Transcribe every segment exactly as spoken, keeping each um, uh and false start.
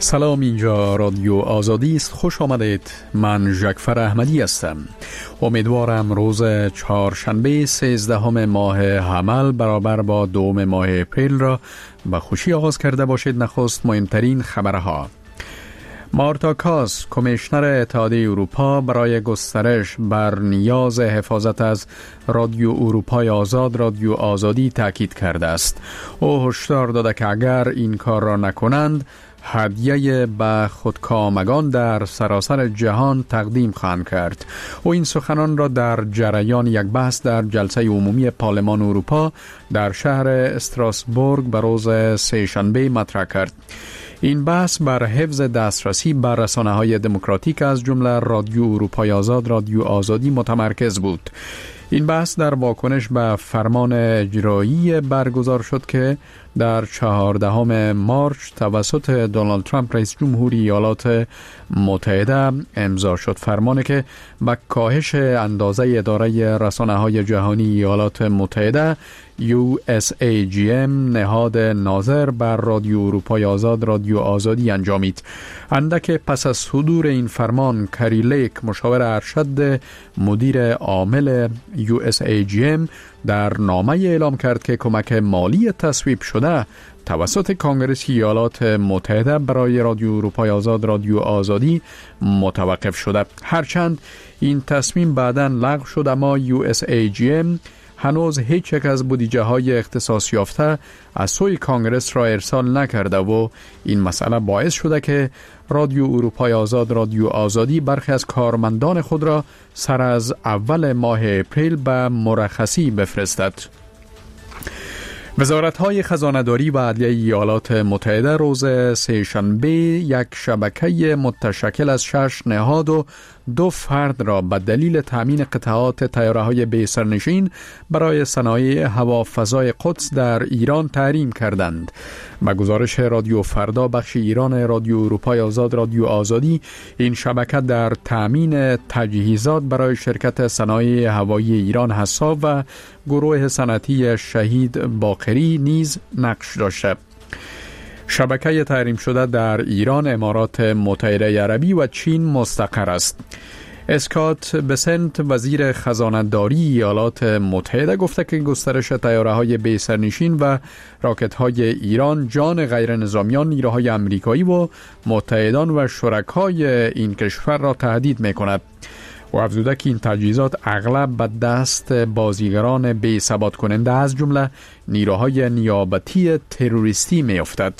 سلام، اینجا رادیو آزادی است. خوش آمدید. من جعفر احمدی هستم. امیدوارم روز چهارشنبه سیزدهم ماه حمل برابر با دوم ماه اپریل را به خوشی آغاز کرده باشید. نخست مهمترین خبرها. مارتا کاس، کمیشنر اتحادیه اروپا، برای گسترش بر نیاز حفاظت از رادیو اروپای آزاد رادیو آزادی تاکید کرده است. او هشدار داده که اگر این کار را نکنند، هدیه به خودکامگان در سراسر جهان تقدیم خواهند کرد. او این سخنان را در جریان یک بحث در جلسه عمومی پارلمان اروپا در شهر استراسبورگ به روز سه‌شنبه مطرح کرد. این بحث بر حفظ دسترسی بر رسانه‌های دموکراتیک از جمله رادیو اروپای آزاد رادیو آزادی متمرکز بود. این بحث در واکنش به فرمان اجرایی برگزار شد که در چهاردهم مارچ توسط دونالد ترامپ رئیس جمهوری ایالات متحده امضا شد. فرمانی که با کاهش اندازه اداره رسانه‌های جهانی ایالات متحده یو اس ای جی ام نهاد ناظر بر رادیو اروپای آزاد رادیو آزادی انجامید. اندک پس از صدور این فرمان، کری لیک، مشاور ارشد مدیر عامل یو اس ای جی ام، در نامه اعلام کرد که کمک مالی تصویب شده توسط کانگرس ایالات متحده برای رادیو اروپای آزاد رادیو آزادی متوقف شده. هرچند این تصمیم بعداً لغو شد، اما یو اس ای جی ام هنوز هیچ یک از بودجه های اختصاص یافته از سوی کانگرس را ارسال نکرده و این مسئله باعث شده که رادیو اروپای آزاد رادیو آزادی برخی از کارمندان خود را سر از اول ماه اپریل به مرخصی بفرستد. وزارت‌های خزانه‌داری و عدلیه ایالات متحده روز سه‌شنبه یک شبکه متشکل از شش نهاد و دو فرد را به دلیل تامین قطعات طیاره‌های بی سرنشین برای صنایع هوافضای قدس در ایران تحریم کردند. با گزارش رادیو فردا بخش ایران رادیو اروپای آزاد رادیو آزادی، این شبکه در تامین تجهیزات برای شرکت صنایع هوایی ایران حساب و گروه صنعتی شهید باقری نیز نقش داشته. شبکه تحریم شده در ایران، امارات متحده عربی و چین مستقر است. اسکات بسنت، وزیر خزانه‌داری ایالات متحده، گفته که گسترش طیاره‌های بی سرنشین و راکت‌های ایران جان غیر نظامیان، نیروهای آمریکایی و متحدان و شرکای این کشور را تهدید می‌کند. و افزوده که این تجهیزات اغلب به دست بازیگران بی ثبات کننده از جمله نیروهای نیابتی تروریستی می افتد.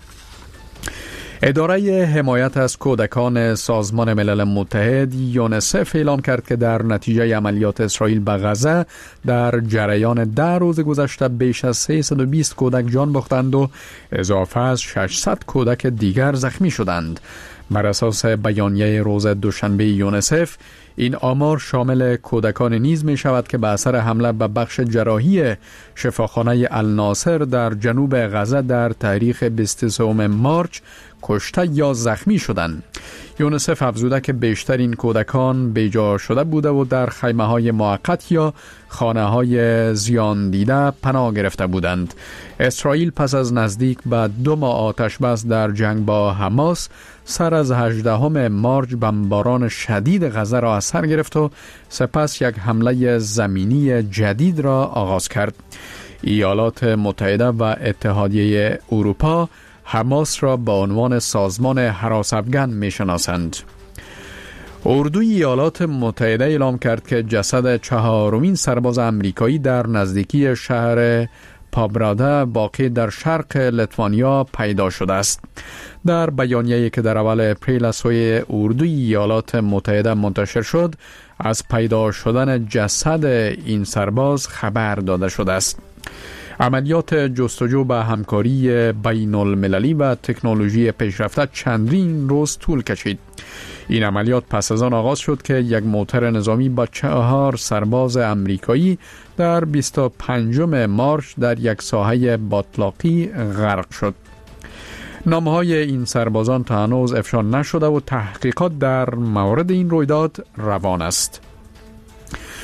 اداره حمایت از کودکان سازمان ملل متحد یونسف اعلام کرد که در نتیجه عملیات اسرائیل به غزه در جریان ده روز گذشته بیش از سیصد و بیست کودک جان باختند و اضافه از ششصد کودک دیگر زخمی شدند. بر اساس بیانیه روز دوشنبه یونسف، این آمار شامل کودکان نیز می شود که به اثر حمله به بخش جراحی شفاخانه الناصر در جنوب غزه در تاریخ بیست و سوم مارچ کشته یا زخمی شدند. یونسف افزوده که بیشتر این کودکان بیجا شده بوده و در خیمه های موقت یا خانه های زیان دیده پناه گرفته بودند. اسرائیل پس از نزدیک به دو ماه آتش بس در جنگ با حماس، سر از هجدهم مارچ بمباران شدید غزه را از سر گرفت و سپس یک حمله زمینی جدید را آغاز کرد. ایالات متحده و اتحادیه اروپا حماس را به عنوان سازمان هراس افکن می شناسند. اردوی ایالات متحده اعلام کرد که جسد چهارمین سرباز امریکایی در نزدیکی شهر پابراده واقع در شرق لیتوانیا پیدا شده است. در بیانیه‌ای که در اول اپریل از سوی اردوی ایالات متحده منتشر شد، از پیدا شدن جسد این سرباز خبر داده شده است. عملیات جستجو به همکاری بین المللی و تکنولوژی پیشرفته چندین روز طول کشید. این عملیات پس از آن آغاز شد که یک موتر نظامی با چهار سرباز امریکایی در بیست و پنجم مارچ در یک ساحه باتلاقی غرق شد. نامهای این سربازان تا هنوز افشا نشده و تحقیقات در مورد این رویداد روان است.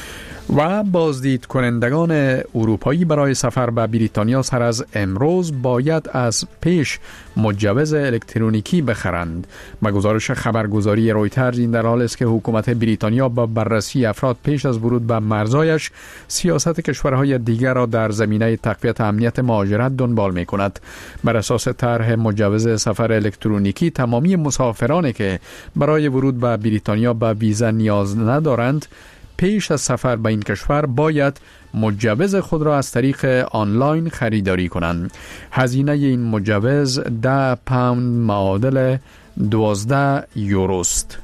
و بازدید کنندگان اروپایی برای سفر به بریتانیا سر از امروز باید از پیش مجوز الکترونیکی بخرند. با گزارش خبرگزاری رویترز این در حال است که حکومت بریتانیا با بررسی افراد پیش از ورود به مرزایش سیاست کشورهای دیگر را در زمینه تقویت امنیت مهاجرت دنبال می کند. بر اساس طرح مجوز سفر الکترونیکی تمامی مسافرانی که برای ورود به بریتانیا به ویزا نیاز ندارند پیش از سفر به این کشور باید مجوز خود را از طریق آنلاین خریداری کنند. هزینه این مجوز ده پوند معادل دوازده یوروست.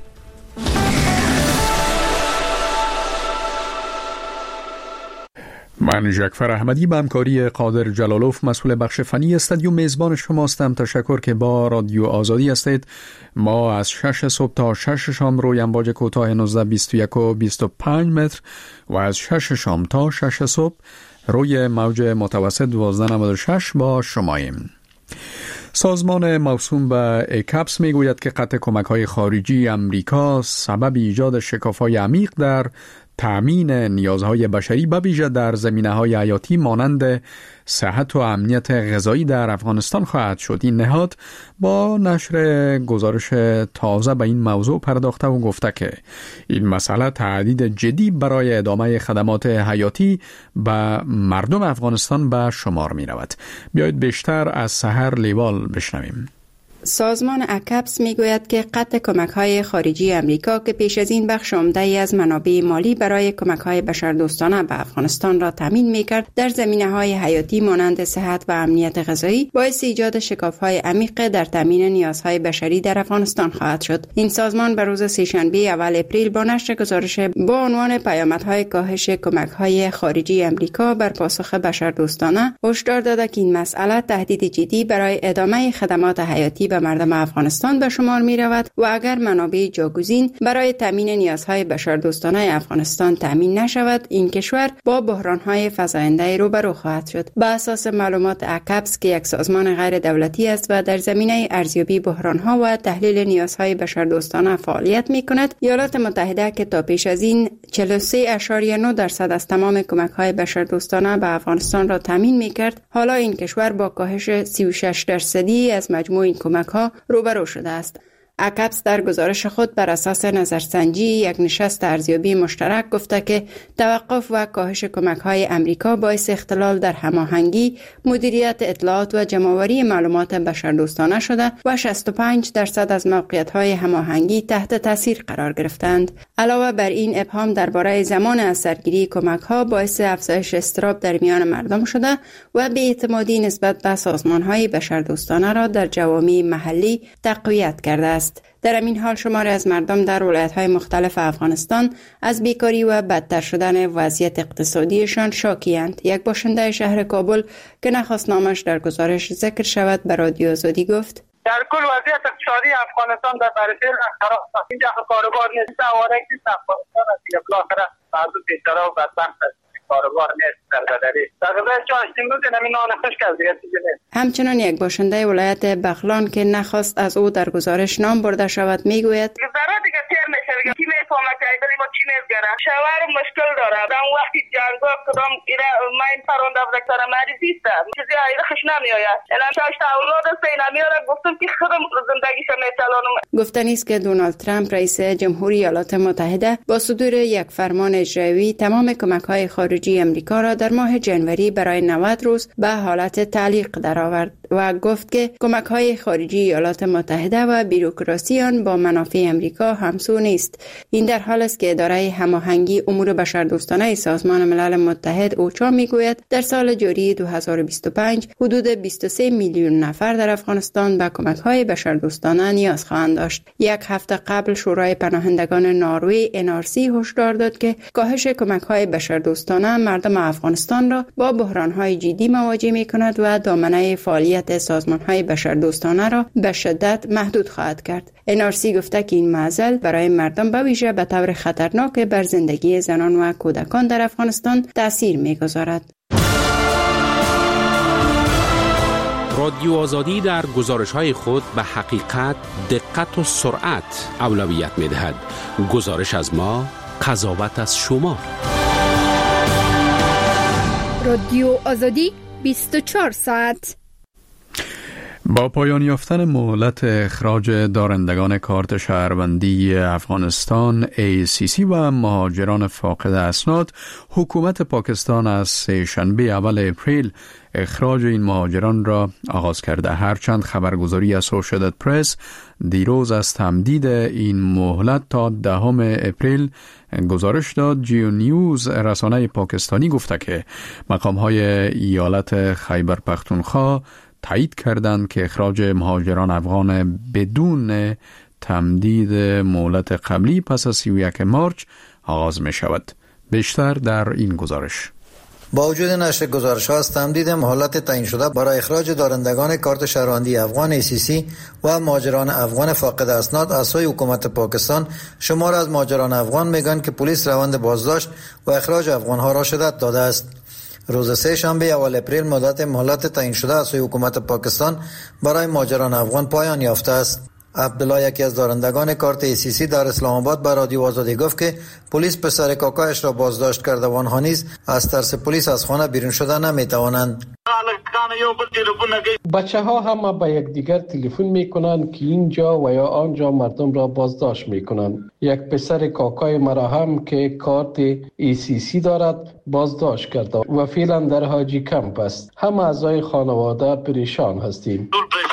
من جعفر احمدی به همکاری قادر جلالوف مسئول بخش فنی استودیو میزبان شماستم. تشکر که با رادیو آزادی هستید. ما از شش صبح تا شش شام روی امواج کوتاه نوزده بیست و یک و بیست و پنج متر و از شش شام تا شش صبح روی موج متوسط دوازده و نود و شش با شماییم. سازمان موسوم به اکپس می گوید که قطع کمک‌های خارجی امریکا سبب ایجاد شکاف‌های عمیق در تأمین نیازهای بشری به ویژه در زمینه‌های حیاتی مانند صحت و امنیت غذایی در افغانستان خواهد شد. این نهاد با نشر گزارش تازه به این موضوع پرداخته و گفته که این مسئله تهدید جدی برای ادامه خدمات حیاتی به مردم افغانستان به شمار می رود. بیایید بیشتر از سحر لیوال بشنویم. سازمان اکپس میگوید که قطع کمک‌های خارجی امریکا که پیش از این بخش عمده‌ای از منابع مالی برای کمک‌های بشردوستانه به افغانستان را تامین می‌کرد در زمینه‌های حیاتی مانند صحت و امنیت غذایی باعث ایجاد شکاف‌های عمیق در تامین نیازهای بشری در افغانستان خواهد شد. این سازمان به روز سه‌شنبه اول اپریل با نشر گزارش با عنوان پیامدهای کاهش کمک‌های خارجی امریکا بر پاسخ بشردوستانه هشدار داد که این مسئله تهدید جدی برای ادامه خدمات حیاتی به مردم افغانستان به شمار می رود و اگر منابع جاگزین برای تامین نیازهای بشردوستانه افغانستان تامین نشود این کشور با بحران‌های فزاینده روبرو خواهد شد. به اساس معلومات اکپس که یک سازمان غیر دولتی است و در زمینه ارزیابی بحران‌ها و تحلیل نیازهای بشردوستانه فعالیت می کند، ایالات متحده که تا پیش از این چهل و سه اشاریه نه درصد از تمام کمک‌های بشردوستانه به افغانستان را تامین می کرد، حالا این کشور با کاهش سی و شش درصدی از مجموع این کمک ها روبرو شده است. اکپس در گزارش خود بر اساس نظرسنجی یک نشست ارزیابی مشترک گفته که توقف و کاهش کمک‌های امریکا باعث اختلال در هماهنگی، مدیریت اطلاعات و جمع‌آوری معلومات بشردوستانه شده و شصت و پنج درصد از موقعیت‌های هماهنگی تحت تاثیر قرار گرفتند. علاوه بر این ابهام درباره زمان اثرگیری کمک‌ها باعث افزایش اضطراب در میان مردم شده و بی‌اعتمادی نسبت به سازمان‌های بشردوستانه را در جوامع محلی تقویت کرده است. در این حال شماری از مردم در ولایت‌های مختلف افغانستان از بیکاری و بدتر شدن وضعیت اقتصادیشان شاکی‌اند. یک باشنده شهر کابل که نخواست نامش در گزارش ذکر شود به رادیو آزادی گفت: در کل وضعیت اقتصادی افغانستان در برسه خراب است. اینجا کاروبار نیست، سواره نیست، افغانستان است که بالاخره بعضی بیچاره و بدبخت است. کاروبار نیست در بدری. در غذای چاشتیم روز نمی نان خشک از دیگه چیزی نیست. همچنان یک باشنده ولایت بغلان که نخواست از او در گزارش نام برده شود میگوید: ذره دیگه تیر میشه دیگه کی میفهمه که ایدلی ما چی میگره. شوهر مشکل داره. در وقتی جنگا کدام اینا ماین پرونده دکتر مریضی است. چیزی اینا خوش نمیآید. الان شش تا اولاد است اینا میاره گفتم که خودم زندگیش میچلونم. گفتنی است که دونالد ترامپ رئیس جمهوری ایالات متحده با صدور یک فرمان اجرایی تمام کمک‌های خارجی امریکا را در ماه جنوری برای نود روز به حالت تعلیق درآورد و گفت که کمک‌های خارجی ایالات متحده و بیروکراسی آن با منافع امریکا همسو نیست. این در حال است که اداره هماهنگی امور بشردوستانه سازمان ملل متحد اوچا میگوید در سال جاری دو هزار و بیست و پنج حدود بیست و سه میلیون نفر در افغانستان به کمک‌های بشردوستانه نیاز خواهند داشت. یک هفته قبل شورای پناهندگان نروژ ان آر سی هشدار داد که کاهش کمک‌های بشردوستانه مردم افغانستان را با بحران‌های جدی مواجه می‌کند و دامنه فعالیت سازمان‌های بشردوستانه را به شدت محدود خواهد کرد. ان آر سی گفته که این معضل برای مردم به ویژه به طور خطرناک بر زندگی زنان و کودکان در افغانستان تأثیر می‌گذارد. رادیو آزادی در گزارش‌های خود به حقیقت، دقت و سرعت اولویت می‌دهد. گزارش از ما، قضاوت از شما. رادیو آزادی بیست و چهار ساعت. با پایان یافتن مهلت اخراج دارندگان کارت شهروندی افغانستان ای سی سی و مهاجران فاقد اسناد، حکومت پاکستان از سه شنبه اول اپریل اخراج این مهاجران را آغاز کرده. هرچند خبرگزاری اسوشییتد پرس دیروز از تمدید این مهلت تا دهم اپریل گزارش داد، جیو نیوز رسانه پاکستانی گفته که مقام‌های ایالت خیبر پختونخوا تایید کردند که اخراج مهاجران افغان بدون تمدید مهلت قبلی پس از سی و یک مارچ آغاز می شود. بیشتر در این گزارش. با وجود نشر گزارش ها از تمدید مهلت تعیین شده برای اخراج دارندگان کارت شهروندی افغان ای سی سی و مهاجران افغان فاقد اسناد از سوی حکومت پاکستان، شمار از مهاجران افغان میگن که پلیس روند بازداشت و اخراج افغان ها را شدت داده است. روز سه شنبه اول اپریل مدت مهلت تعیین شده از سوی حکومت پاکستان برای مهاجران افغان پایان یافته است. عبدالله، یکی از دارندگان کارت ای سی سی در اسلام آباد، به رادیو آزادی گفت که پلیس پسر کاکایش را بازداشت کرده و آنها نیز از ترس پلیس از خانه بیرون شده نمیتوانند. بچه ها هم به یک دیگر تلفن میکنند که اینجا و یا آنجا مردم را بازداشت میکنند. یک پسر کاکای مرا هم که کارت ای سی سی دارد بازداشت کرده و فعلا در حاجی کمپ است. همه اعضای خانواده پریشان هستیم.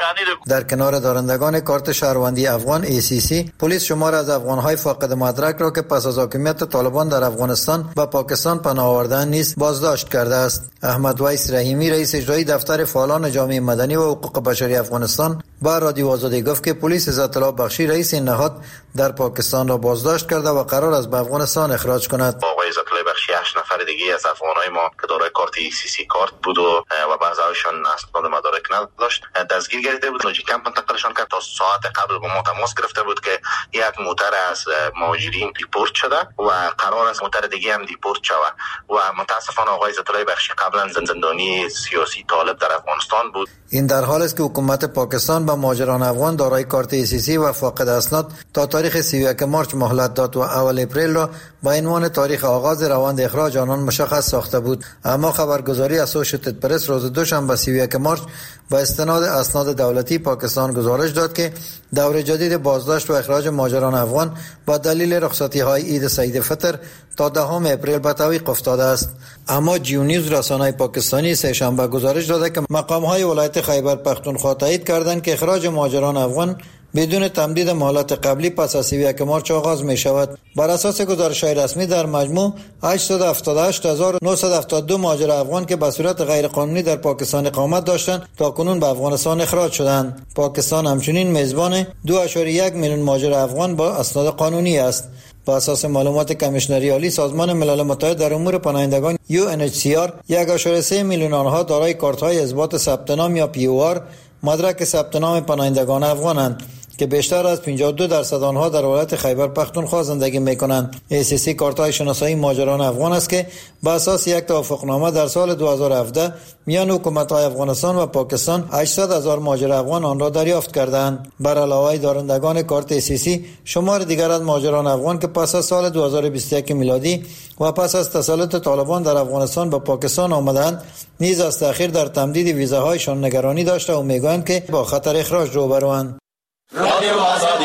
در کنار دارندگان کارت شهروندی افغان ای سی سی، پلیس شمار از افغان‌های فاقد مدرک را که پس از حاکمیت طالبان در افغانستان و پاکستان پناه آوردند نیز بازداشت کرده است. احمد ویس رحیمی، رئیس اجرایی دفتر فعالان جامعه مدنی و حقوق بشری افغانستان، با رادیو آزادی گفت که پلیس عزت الله بخشی، رئیس این نهاد، در پاکستان را بازداشت کرده و قرار است به افغانستان اخراج کند. آقای عزت الله بخشی هشت نفر دیگه از افغانای ما که دارای کارت ای سی سی کارت بود و و بعضی‌هاشون اسناد مدارک نداشت دستگیر گرفته بود. لوجی کمپ منتقلشان کرد. تا ساعت قبل با ما تماس گرفته بود که یک موتر از مهاجرین دیپورت شده و قرار است موتر دیگه هم دیپورت شود و متاسفانه آقای عزت الله بخشی قبلا زندانی سیاسی طالب در افغانستان بود. این در حالی است که حکومت پاکستان به مهاجران افغان دارای کارت ای سی سی و فاقد اسناد تا تاریخ سی و یک مارچ مهلت داد و اول اپریل را با عنوان تاریخ آغاز روند اخراج آنان مشخص ساخته بود. اما خبرگزاری اسوشییتد پرس روز دوشنبه سی و یک مارچ با استناد اسناد دولتی پاکستان گزارش داد که دور جدید بازداشت و اخراج مهاجران افغان با دلیل رخصتی های عید سعید فطر تا دهم اپریل به تعویق افتاده است. اما جیو نیوز رسانه پاکستانی سه شنبه گزارش داده که مقام های ولایت خیبر پختونخوا تایید کردند که اخراج مهاجران افغان بدون تمدید مهلت قبلی پس از سی و یک مارچ آغاز می شود. بر اساس گزارش‌های رسمی در مجموع هشتصد و هفتاد و هشت هزار و نهصد و هفتاد و دو مهاجر افغان که به صورت غیرقانونی در پاکستان اقامت داشتند تاکنون به افغانستان اخراج شدند. پاکستان همچنین میزبان دو ممیز یک میلیون مهاجر افغان با اسناد قانونی است. با اساس معلومات کمیشنری عالی سازمان ملل متحد در امور پناهندگان یو ان اچ سی آر، یک ممیز سه میلیون آنها دارای کارت‌های اثبات ثبت نام یا پی او آر، مدرک ثبت نام پناهندگان افغانند که بیشتر از پنجاه و دو درصد آنها در ولایت خیبر پختونخوا زندگی می‌کنند. ای سی سی کارت‌های شناسایی مهاجران افغان است که بر اساس یک توافقنامه در سال دو هزار و هفده میان حکومت‌های افغانستان و پاکستان هشتصد هزار مهاجر افغان آن را دریافت کردند. بر علاوه دارندگان کارت ای سی سی، شمار دیگر از مهاجران افغان که پس از سال دو هزار و بیست و یک میلادی و پس از تسلط طالبان در افغانستان به پاکستان آمدند نیز از تأخیر در تمدید ویزاهایشان نگرانی داشته و میگویند که با خطر اخراج روبروند. رادیو آزادی.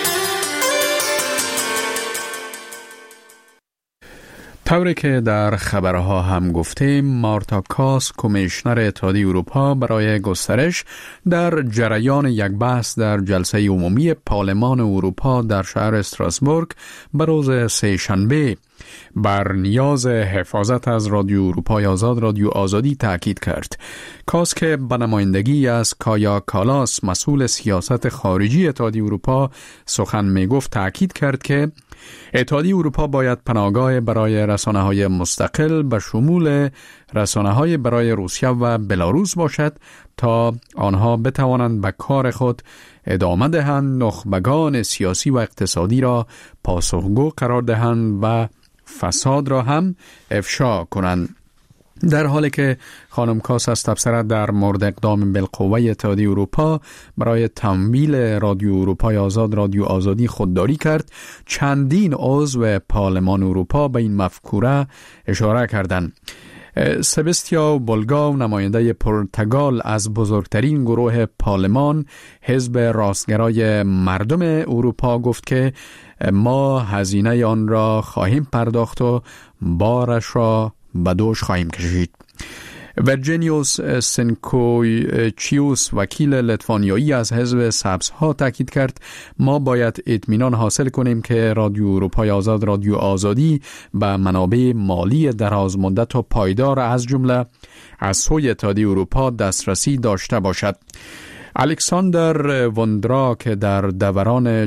طوری که در خبرها هم گفتیم، مارتا کاس، کمیشنر اتحادیه اروپا برای گسترش در جریان یک بحث در جلسه عمومی پارلمان اروپا در شهر استراسبورگ به روز سه شنبه بر نیاز حفاظت از رادیو اروپای آزاد، رادیو آزادی تاکید کرد. کاس که به نمایندگی از کایا کالاس، مسئول سیاست خارجی اتحادیه اروپا، سخن می گفت، تاکید کرد که اتحادیه اروپا باید پناهگاه برای رسانه‌های مستقل به شمول رسانه‌های برای روسیه و بلاروس باشد تا آنها بتوانند به کار خود ادامه دهند، نخبگان سیاسی و اقتصادی را پاسخگو قرار دهند و فساد را هم افشا کنند. در حالی که خانم کاس از تبصره در مورد اقدام بالقوه اتحادیه اروپا برای تمویل رادیو اروپای آزاد، رادیو آزادی خودداری کرد، چندین عضو پارلمان اروپا به این مفکوره اشاره کردند. سبستیا بولگاو نماینده پرتغال از بزرگترین گروه پارلمان حزب راستگرای مردم اروپا گفت که ما هزینه آن را خواهیم پرداخت و بارش را به دوش خواهیم کشید. ورجینیوس سنکوچیوس وکیل لیتوانیایی از حزب سبزها تاکید کرد ما باید اطمینان حاصل کنیم که رادیو اروپای آزاد رادیو آزادی به منابع مالی دراز مدت و پایدار از جمله از سوی اتحادیه اروپا دسترسی داشته باشد. الکساندر وندرا که در دوران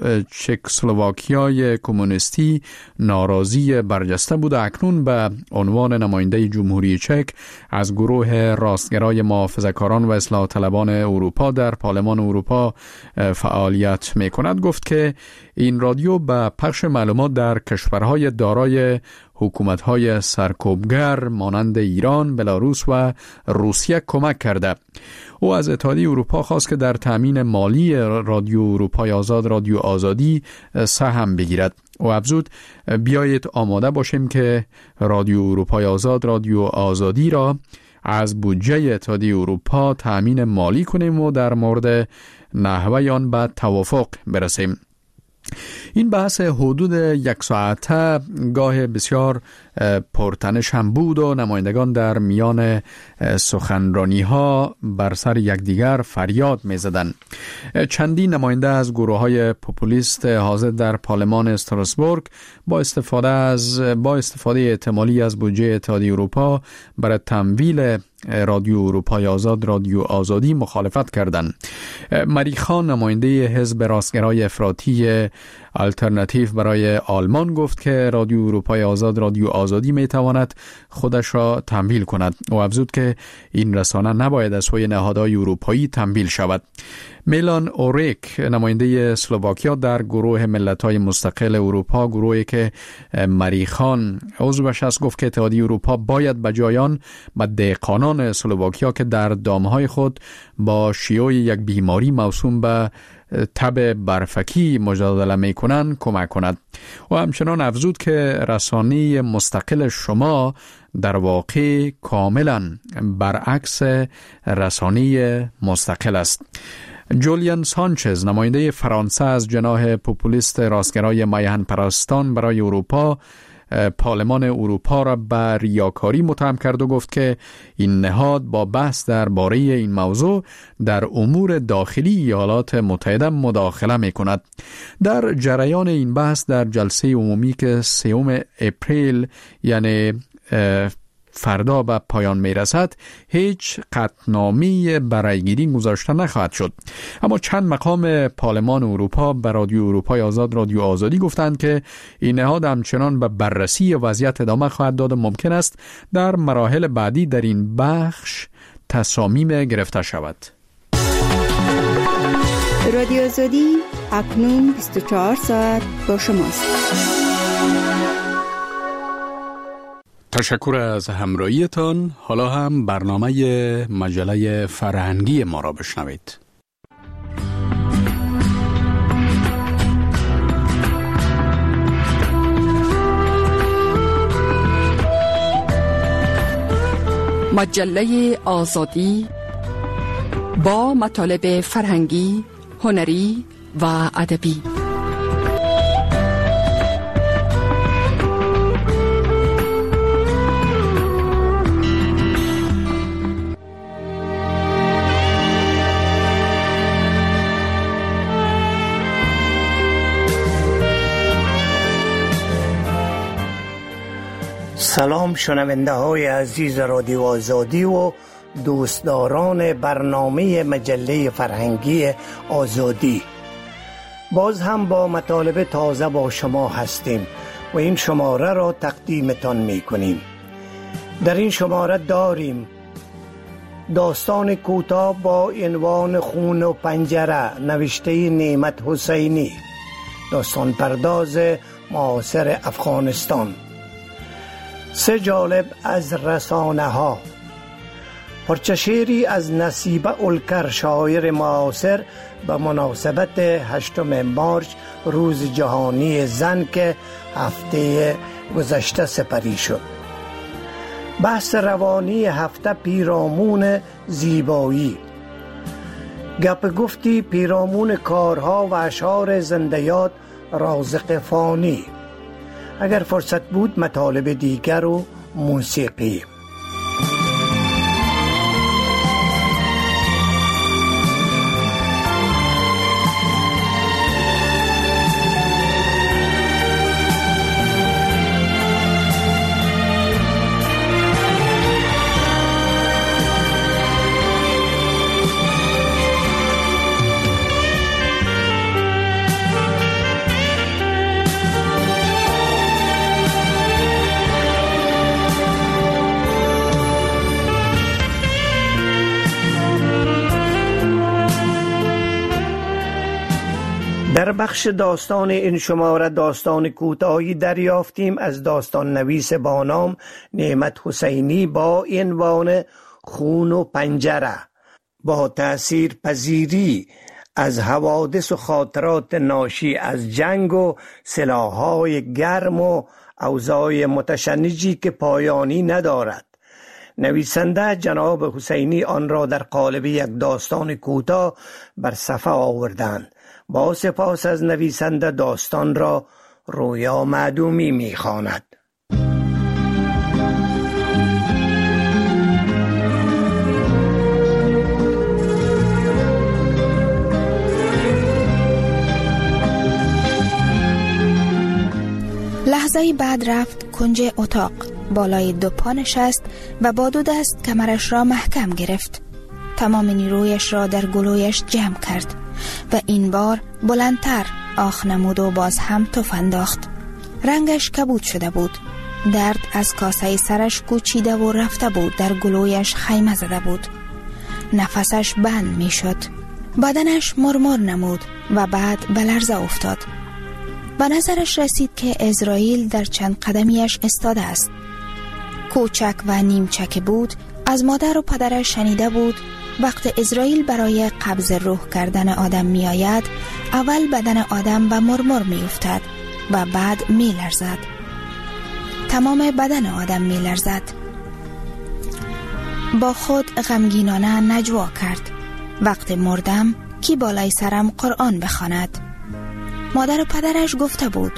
چکسلواکیای کمونیستی ناراضی برجسته بود اکنون به عنوان نماینده جمهوری چک از گروه راستگرای محافظه‌کاران و اصلاح طلبان اروپا در پارلمان اروپا فعالیت می کند گفت که این رادیو به پخش معلومات در کشورهای دارای حکومت‌های سرکوبگر مانند ایران، بلاروس و روسیه کمک کرده. او از اتحادیه اروپا خواست که در تامین مالی رادیو اروپای آزاد رادیو آزادی سهم بگیرد. او افزود بیایید آماده باشیم که رادیو اروپای آزاد رادیو آزادی را از بودجه اتحادیه اروپا تامین مالی کنیم و در مورد نحوه آن به توافق برسیم. این بحث حدود یک ساعته گاه بسیار پرتنش هم بود و نمایندگان در میان سخنرانی ها بر سر یکدیگر فریاد می زدن. چندین نماینده از گروه های پوپولیست حاضر در پارلمان استراسبورگ با استفاده از با استفاده احتمالی از بودجه اتحادیه اروپا برای تمویل رادیو اروپای آزاد رادیو آزادی مخالفت کردند. مری خان نماینده حزب راستگرای افراطی آلترناتیو برای آلمان گفت که رادیو اروپای آزاد رادیو آزادی می تواند خودش را تمویل کند. او افزود که این رسانه نباید از سوی نهادهای اروپایی تمویل شود. میلان اوریک نماینده اسلواکیا در گروه ملت‌های مستقل اروپا گروهی که مری خان عضوش است گفت که اتحادیه اروپا باید به جای آن به دهقانان اسلواکیا که در دامهای خود با شیوع یک بیماری موسوم به تب برفکی مجادله می کنند کمک کند. و همچنان افزود که رسانه مستقل شما در واقع کاملا برعکس رسانه مستقل است. جولیان سانچز نماینده فرانسه از جناح پوپولیست راستگرای میهن پرستان برای اروپا پارلمان اروپا را به ریاکاری متهم کرد و گفت که این نهاد با بحث درباره این موضوع در امور داخلی ایالات متحده مداخله می کند. در جریان این بحث در جلسه عمومی که سوم اپریل یعنی فردا به پایان می رسد هیچ قطعنامه برایگیری گذاشته نخواهد شد. اما چند مقام پارلمان اروپا به رادیو اروپای آزاد رادیو آزادی گفتند که این نهاد همچنان به بررسی وضعیت ادامه خواهد داد و ممکن است در مراحل بعدی در این بخش تصامیم گرفته شود. رادیو آزادی اکنون بیست و چهار ساعت با شماست. تشکر از همراهیتان. حالا هم برنامه مجله فرهنگی ما را بشنوید. مجله آزادی با مطالب فرهنگی، هنری و ادبی. سلام شنونده های عزیز رادیو آزادی و دوستداران برنامه مجله فرهنگی آزادی. باز هم با مطالب تازه با شما هستیم و این شماره را تقدیمتان می کنیم. در این شماره داریم داستان کوتاه با عنوان خون و پنجره نوشته نعمت حسینی، داستان پرداز معاصر افغانستان. سه جالب از رسانه ها، پرچشیری از نصیبه اولکر شاعر معاصر به مناسبت هشتم مارچ روز جهانی زن که هفته گذشته سپری شد. بحث روانی هفته پیرامون زیبایی. گپ گفتی پیرامون کارها و اشعار زندیات رازق فانی. اگر فرصت بود مطالب دیگر و موسیقی. در بخش داستان این شماره داستان کوتاهی دریافتیم از داستان نویس با نام نعمت حسینی با عنوان خون و پنجره. با تأثیر پذیری از حوادث و خاطرات ناشی از جنگ و سلاح‌های گرم و اوضاع متشنجی که پایانی ندارد. نویسنده جناب حسینی آن را در قالب یک داستان کوتاه بر صفحه آوردند. با سپاس از نویسنده داستان را رویا معدومی می‌خواند. لحظه بعد رفت کنج اتاق، بالای دو پا نشست و با دو دست کمرش را محکم گرفت. تمام نیرویش را در گلویش جمع کرد و این بار بلندتر آخ نمود و باز هم تف انداخت. رنگش کبود شده بود. درد از کاسه سرش کوچیده و رفته بود، در گلویش خیمه زده بود. نفسش بند می شد. بدنش مرمر نمود و بعد به لرزه افتاد. به نظرش رسید که اسرائیل در چند قدمیش استاده است. کوچک و نیمچک بود. از مادر و پدرش شنیده بود وقت اسرائیل برای قبض روح کردن آدم می آید، اول بدن آدم به مرمر می افتد و بعد می لرزد. تمام بدن آدم می لرزد. با خود غمگینانه نجوا کرد: وقت مردم کی بالای سرم قرآن بخواند؟ مادر و پدرش گفته بود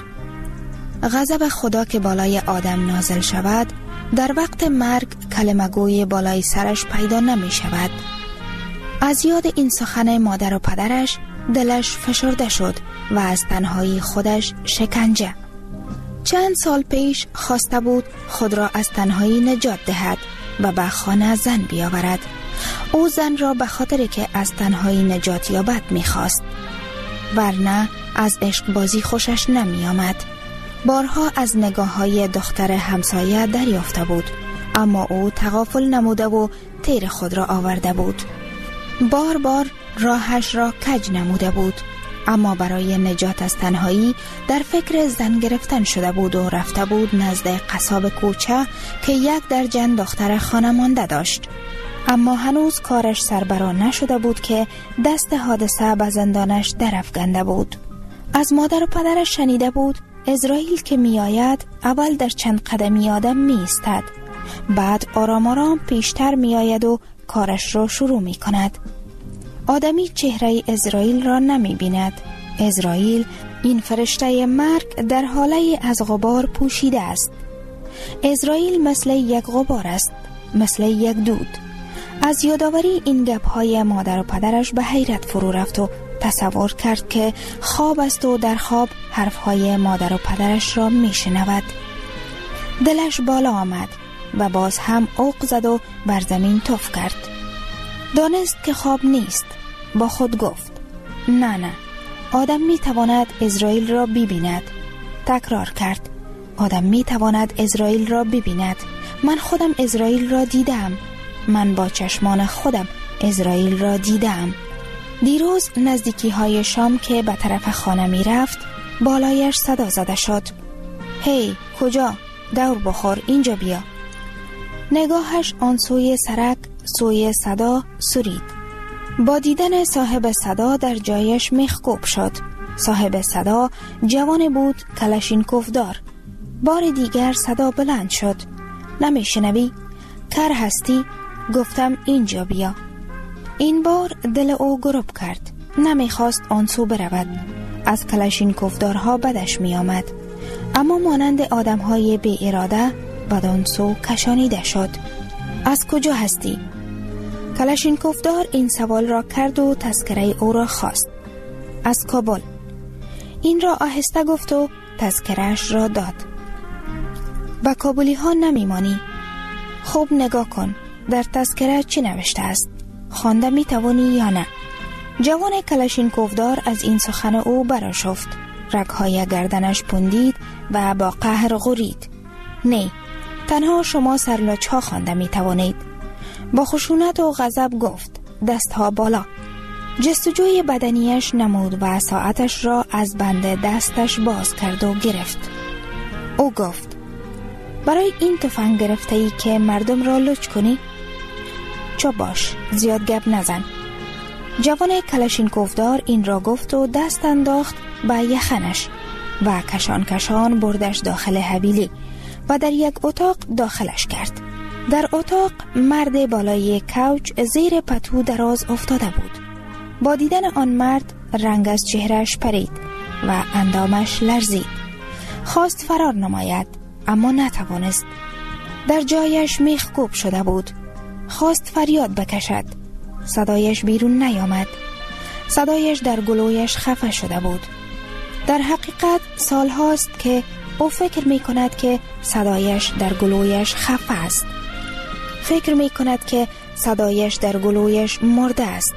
غضب خدا که بالای آدم نازل شود، در وقت مرگ کلمه گوی بالای سرش پیدا نمی شود. از یاد این سخن مادر و پدرش دلش فشرده شد و از تنهایی خودش شکنجه. چند سال پیش خواسته بود خود را از تنهایی نجات دهد و به خانه زن بیاورد. او زن را به خاطری که از تنهایی نجات یابد می‌خواست، ورنه از عشق بازی خوشش نمی آمد. بارها از نگاه‌های دختر همسایه دریافته بود، اما او تغافل نموده و تیر خود را آورده بود. بار بار راهش را کج نموده بود، اما برای نجات از تنهایی در فکر زن گرفتن شده بود و رفته بود نزد قصاب کوچه که یک درجن دختر خانمانده داشت. اما هنوز کارش سربرا نشده بود که دست حادثه به زندانش درافکنده بود. از مادر و پدرش شنیده بود اسرائیل که می آید اول در چند قدمی آدم می ایستد، بعد آرام آرام پیشتر می آید و کارش را شروع می کند. آدمی چهره اسرائیل را نمی بیند. اسرائیل، این فرشته مرگ، در حاله از غبار پوشیده است. اسرائیل مثل یک غبار است، مثل یک دود. از یادآوری این گپ‌های مادر و پدرش به حیرت فرو رفت و تصور کرد که خواب است و در خواب حرفهای مادر و پدرش را می شنود. دلش بالا آمد و باز هم اوق زد و بر زمین تف کرد. دانست که خواب نیست. با خود گفت نه نه، آدم می تواند اسرائیل را ببیند. تکرار کرد آدم می تواند اسرائیل را ببیند. من خودم اسرائیل را دیدم. من با چشمان خودم اسرائیل را دیدم. دیروز نزدیکی های شام که به طرف خانه می رفت بالایش صدا زده شد: هی کجا؟ دور بخور، اینجا بیا. نگاهش آن سوی سرک سوی صدا سرید. با دیدن صاحب صدا در جایش میخکوب شد. صاحب صدا جوان بود، کلاشینکوف دار. بار دیگر صدا بلند شد: نمیشنوی؟ کر هستی؟ گفتم اینجا بیا. این بار دل او گرب کرد. نمیخواست آن سو برود. از کلاشینکوفدارها بدش می آمد. اما مانند آدم های بی اراده بدان سو کشانیده شد. از کجا هستی؟ کلاشینکوفدار این سوال را کرد و تذکره او را خواست. از کابل. این را آهسته گفت و تذکرهش را داد. با کابلی ها نمی مانی؟ خوب نگاه کن. در تذکره چی نوشته است؟ خوانده می توانی یا نه؟ جوان کلاشینکوفدار از این سخن او برآشفت. رگ‌های گردنش پندید و با قهر غرید. نه، تنها شما سرلوچ ها خوانده می توانید. با خشونت و غضب گفت. دستها بالا. جستجوی بدنیش نمود و ساعتش را از بند دستش باز کرد و گرفت. او گفت برای این تفنگ گرفته ای که مردم را لوچ کنی؟ چو باش، زیاد گپ نزن. جوان کلاشینکوفدار این را گفت و دست انداخت به یخنش و کشان کشان بردش داخل حویلی و در یک اتاق داخلش کرد. در اتاق مرد بالای کوچ زیر پتو دراز افتاده بود. با دیدن آن مرد رنگ از چهرهش پرید و اندامش لرزید. خواست فرار نماید اما نتوانست. در جایش میخکوب شده بود. خواست فریاد بکشد. صدایش بیرون نیامد. صدایش در گلویش خفه شده بود. در حقیقت سال هاست که او فکر می کند که صدایش در گلویش خفه است. فکر می کند که صدایش در گلویش مرده است.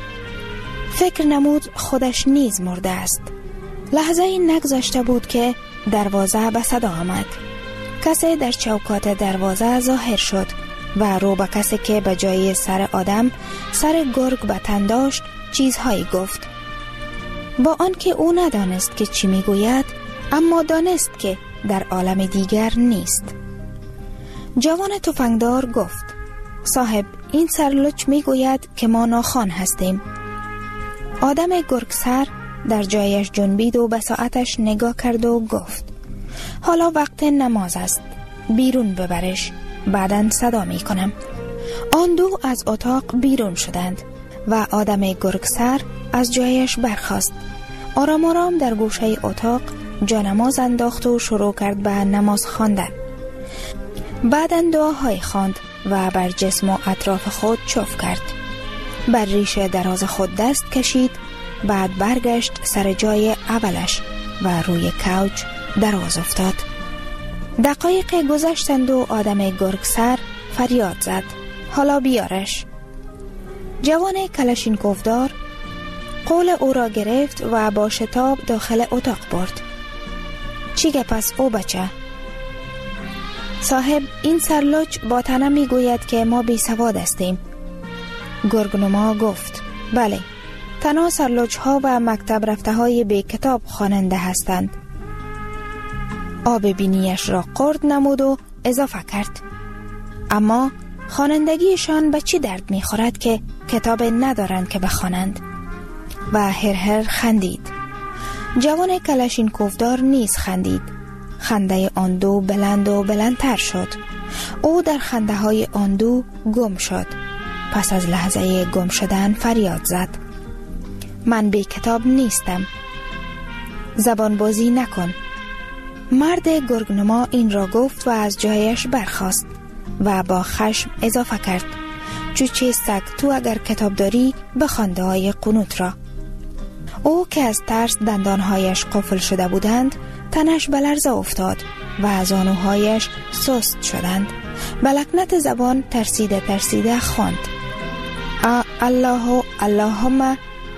فکر نمود خودش نیز مرده است. لحظه این نگذشته بود که دروازه به صدا آمد. کسی در چوکات دروازه ظاهر شد و رو به کسی که به جای سر آدم سر گرگ به تن داشت چیزهایی گفت. با آنکه او ندانست که چی میگوید، اما دانست که در عالم دیگر نیست. جوان تفنگدار گفت صاحب، این سرلوچ میگوید که ما ناخوان هستیم. آدم گرگسر در جایش جنبید و به ساعتش نگاه کرد و گفت حالا وقت نماز است، بیرون ببرش، بعداً صدا می کنم. آن دو از اتاق بیرون شدند و آدم گرگسر از جایش برخاست. آرام آرام در گوشه اتاق جانماز انداخت و شروع کرد به نماز خواندن. بعداً دعاهای خواند و بر جسم و اطراف خود چوف کرد. بر ریش دراز خود دست کشید. بعد برگشت سر جای اولش و روی کوچ دراز افتاد. دقایق گذشتند و آدم گرگسر فریاد زد حالا بیارش. جوان کلاشینکوفدار قول او را گرفت و با شتاب داخل اتاق برد. چی گپ است او بچه؟ صاحب، این سرلوچ با تنه می گوید که ما بی سواد هستیم. گرگنما گفت بله، تنها سرلوچ ها و مکتب رفته های بی کتاب خواننده هستند. آب بینیش را قرد نمود و اضافه کرد اما خوانندگیشان به چی درد می خورد که کتاب ندارند که بخوانند؟ و هر هر خندید. جوان کلاشینکوفدار نیز خندید. خنده آن دو بلند و بلندتر شد. او در خنده های آن دو گم شد. پس از لحظه گم شدن فریاد زد من بی کتاب نیستم. زبان بازی نکن. مرد گرگنما این را گفت و از جایش برخاست و با خشم اضافه کرد چوچه سگ، تو اگر کتاب داری بخوانده های قنوت را. او که از ترس دندانهایش قفل شده بودند تنش به لرزه افتاد و زانوهایش سست شدند. به لکنت زبان ترسیده ترسیده خواند الله اللهم.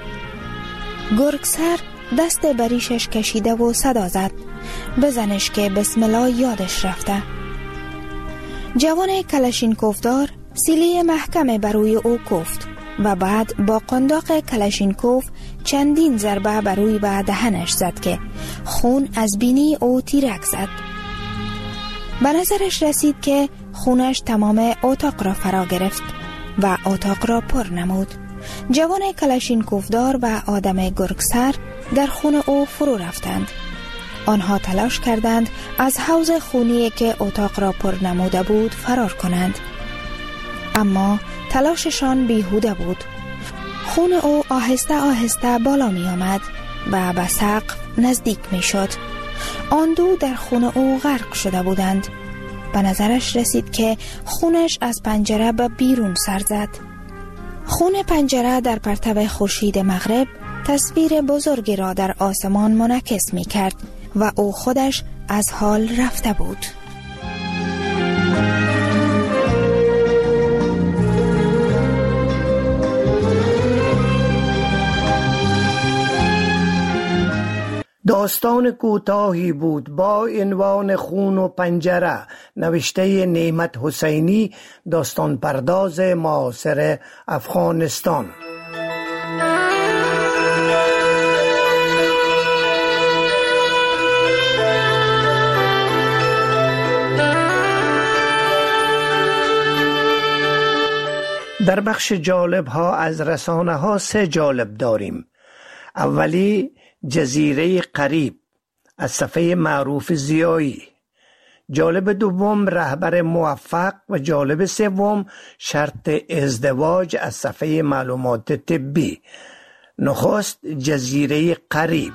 گرگسر دست بریشش کشیده و صدا زد بزنش که بسم الله یادش رفته. جوان کلاشینکوفدار سیلی محکم بر روی او کوفت و بعد با قنداق کلاشینکوف چندین ضربه بر روی به دهنش زد که خون از بینی او تیرک زد. به نظرش رسید که خونش تمام اتاق را فرا گرفت و اتاق را پر نمود. جوان کلاشینکوفدار و آدم گرگسر در خون او فرو رفتند. آنها تلاش کردند از حوض خونی که اتاق را پر نموده بود فرار کنند، اما تلاششان بیهوده بود. خون او آهسته آهسته بالا می آمد و به سقف نزدیک می شد. آن دو در خون او غرق شده بودند. به نظرش رسید که خونش از پنجره به بیرون سر زد. خون پنجره در پرتو خورشید مغرب تصویر بزرگی را در آسمان منعکس می کرد و او خودش از حال رفته بود. داستان کوتاهی بود با عنوان خون و پنجره نوشته نعمت حسینی، داستان پرداز معاصر افغانستان. در بخش جالب ها از رسانه ها سه جالب داریم. اولی جزیره قریب از صفحه معروف زیایی، جالب دوم رهبر موفق و جالب سوم شرط ازدواج از صفحه معلومات طبی. نخست جزیره قریب.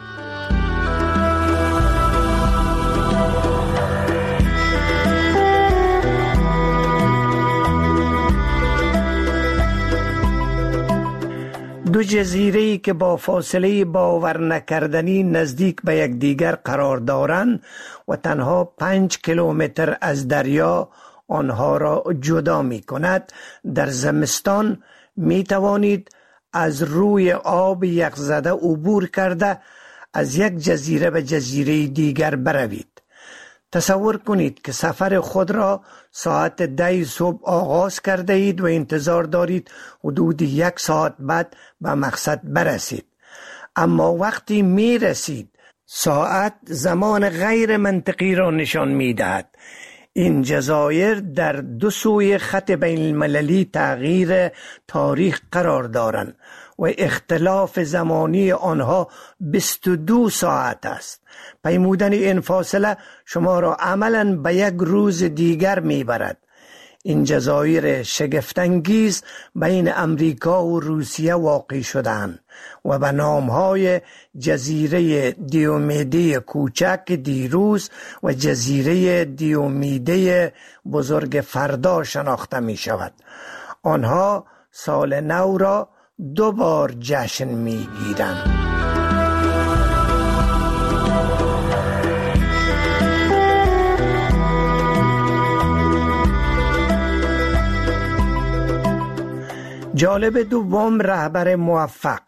دو جزیره‌ای که با فاصله باور نکردنی نزدیک به یکدیگر قرار دارند و تنها پنج کیلومتر از دریا آنها را جدا می کند، در زمستان می توانید از روی آب یخزده عبور کرده از یک جزیره به جزیره دیگر بروید. تصور کنید که سفر خود را ساعت ده صبح آغاز کرده اید و انتظار دارید حدود یک ساعت بعد به مقصد برسید. اما وقتی می رسید ساعت زمان غیر منطقی را نشان می دهد. این جزایر در دو سوی خط بین المللی تغییر تاریخ قرار دارند و اختلاف زمانی آنها بیست و دو ساعت است. پیمودن این فاصله شما را عملاً به یک روز دیگر میبرد. این جزایر شگفت‌انگیز بین امریکا و روسیه واقع شدند و به نامهای جزیره دیومیده کوچک دیروز و جزیره دیومیده بزرگ فردا شناخته می شود. آنها سال نو را دو بار جشن می گیرند. جالب دوم رهبر موفق.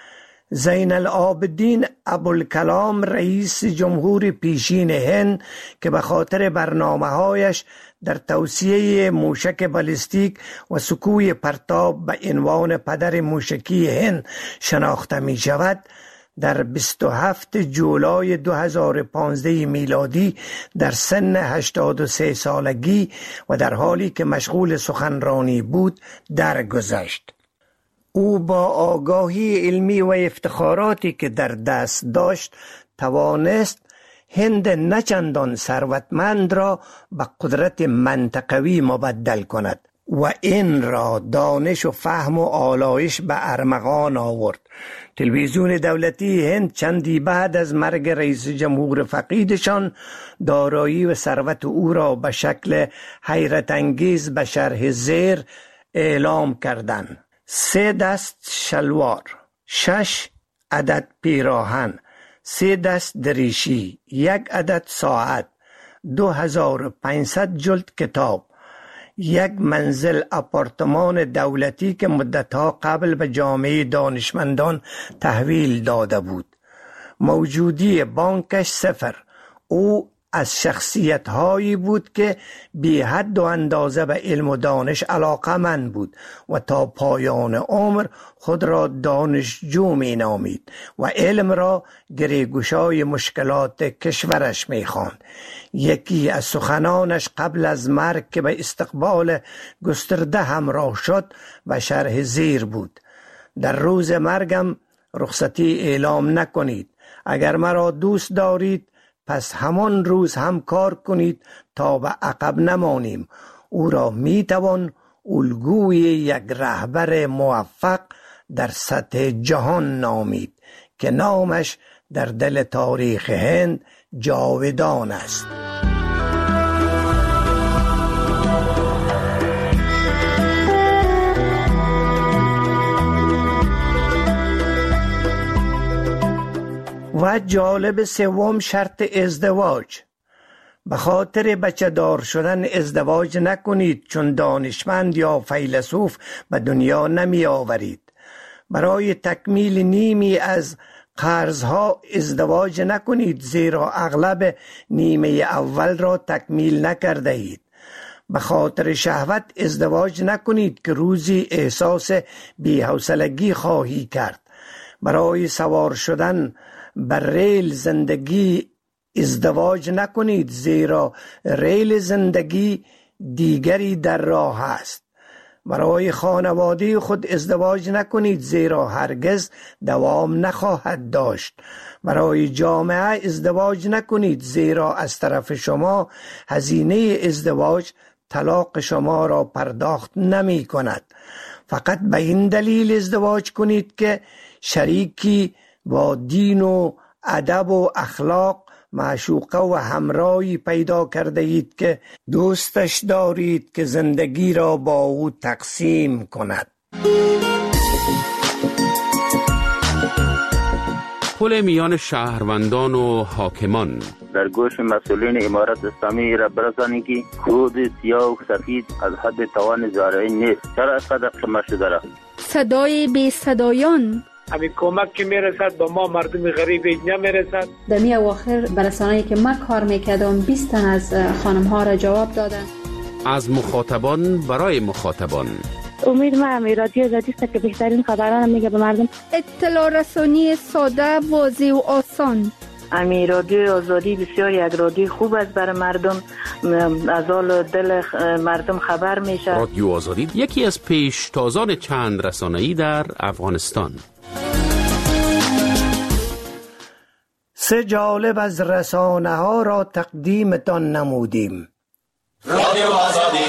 زین العابدین ابوالکلام رئیس جمهور پیشین هند که به خاطر برنامه‌هایش در توسعه موشک بالستیک و سکوی پرتاب به عنوان پدر موشکی هند شناخته می شود، در بیست و هفتم جولای دو هزار و پانزده میلادی در سن هشتاد و سه سالگی و در حالی که مشغول سخنرانی بود درگذشت. او با آگاهی علمی و افتخاراتی که در دست داشت توانست هند نچندان ثروتمند را به قدرت منطقوی مبدل کند و این را دانش و فهم و آلایش به ارمغان آورد. تلویزیون دولتی هند چندی بعد از مرگ رئیس جمهور فقیدشان دارایی و ثروت او را به شکل حیرت انگیز به شرح زیر اعلام کردند: سه دست شلوار، شش عدد پیراهن، سه دست دریشی، یک عدد ساعت، دو هزار و پانصد جلد کتاب، یک منزل آپارتمان دولتی که مدتها قبل به جامعه دانشمندان تحویل داده بود. موجودی بانکش صفر. او از شخصیت هایی بود که بی حد و اندازه به علم و دانش علاقمند بود و تا پایان عمر خود را دانشجو می نامید و علم را گریگوشای مشکلات کشورش می خواند. یکی از سخنانش قبل از مرگ که به استقبال گسترده همراه شد و شرح زیر بود: در روز مرگم رخصتی اعلام نکنید. اگر مرا دوست دارید پس همان روز هم کار کنید تا به عقب نمانیم. او را می توان الگوی یک رهبر موفق در سطح جهان نامید که نامش در دل تاریخ هند جاودان است. و جالب سوم شرط ازدواج. به خاطر بچه دار شدن ازدواج نکنید، چون دانشمند یا فیلسوف به دنیا نمی آورید. برای تکمیل نیمی از قرضها ازدواج نکنید، زیرا اغلب نیمه اول را تکمیل نکرده اید. به خاطر شهوت ازدواج نکنید که روزی احساس بی‌حوصلگی خواهی کرد. برای سوار شدن بر ریل زندگی ازدواج نکنید، زیرا ریل زندگی دیگری در راه است. برای خانواده خود ازدواج نکنید، زیرا هرگز دوام نخواهد داشت. برای جامعه ازدواج نکنید، زیرا از طرف شما هزینه ازدواج طلاق شما را پرداخت نمی کند. فقط به این دلیل ازدواج کنید که شریکی با دین و ادب و اخلاق معشوقه و همراهی پیدا کرده اید که دوستش دارید که زندگی را با او تقسیم کند. پل میان شهروندان و حاکمان. در گوش مسئولین امارت اسلامی را برسانید که کود سیاه و سفید از حد توان زارعی نیست. چرا از قدر شما شده را؟ صدای بی صدایان. همین کمک که میرسد با ما مردم غریب اینجا میرسد. در می اواخر برسانه‌ای که من کار میکردم بیست تن از خانم ها را جواب دادن. از مخاطبان برای مخاطبان. امید ما هم رادیو آزادی است که بهترین خبران میگه به مردم. اطلاع رسانی ساده، واضح و آسان. امی رادیو آزادی بسیار یک رادیو خوب است برای مردم، از حال دل مردم خبر میشه. رادیو آزادی یکی از پیشتازان چند رسانه‌ای در افغانستان. سه جالب از رسانه ها را تقدیمتان نمودیم. رادیو آزادی.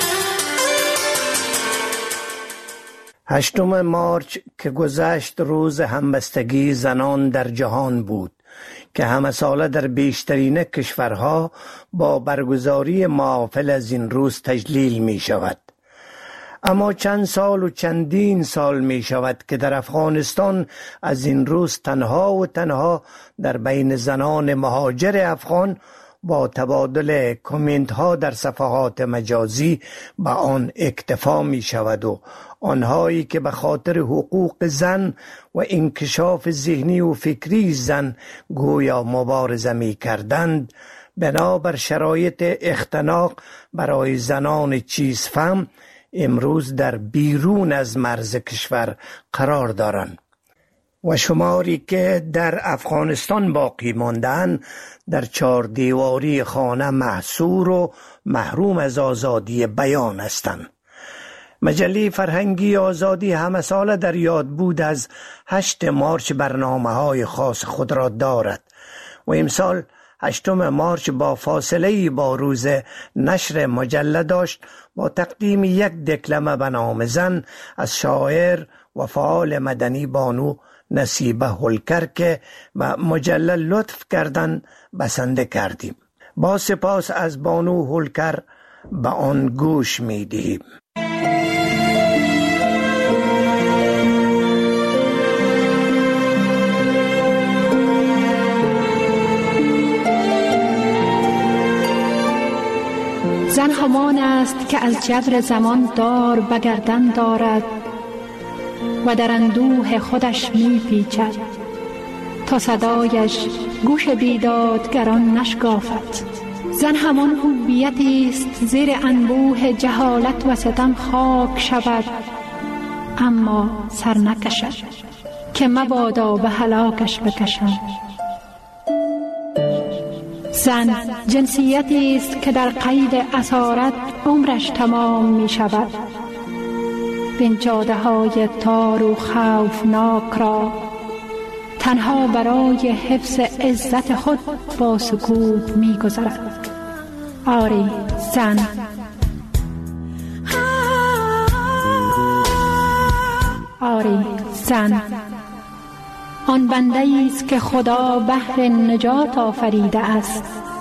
هشتم مارچ که گذشت روز همبستگی زنان در جهان بود که همه ساله در بیشترین کشورها با برگزاری محافل از این روز تجلیل می شود. اما چند سال و چندین سال می شود که در افغانستان از این روز تنها و تنها در بین زنان مهاجر افغان با تبادل کامنت ها در صفحات مجازی به آن اکتفا می شود و آنهایی که به خاطر حقوق زن و انکشاف ذهنی و فکری زن گویا مبارزه می کردند، بنابر شرایط اختناق برای زنان چیزفهم امروز در بیرون از مرز کشور قرار دارند و شماری که در افغانستان باقی ماندن در چهار دیواری خانه محصور و محروم از آزادی بیان هستند. مجله فرهنگی آزادی همه ساله در یاد بود از هشت مارچ برنامه های خاص خود را دارد و امسال هشتم مارچ با فاصله با روز نشر مجله داشت با تقدیم یک دکلمه به نام زن از شاعر و فعال مدنی بانو نصیبه هولکر که به مجله لطف کردن بسنده کردیم. با سپاس از بانو هولکر به آن گوش می دهیم. زن همان است که از جبر زمان دار بگردن دارد و در اندوه خودش می پیچد تا صدایش گوش بیدادگران نشکافد. زن همان هویتی است زیر انبوه جهالت و ستم خاک شود اما سر نکشد که مبادا به هلاکش بکشند. زن جنسیتی است که در قید اسارت عمرش تمام می شود. بین جاده های تار و خوفناک را تنها برای حفظ عزت خود با سکوت می گذرد. آری زن. داری زن. آن بنده است که خدا بهر نجات آفریده است.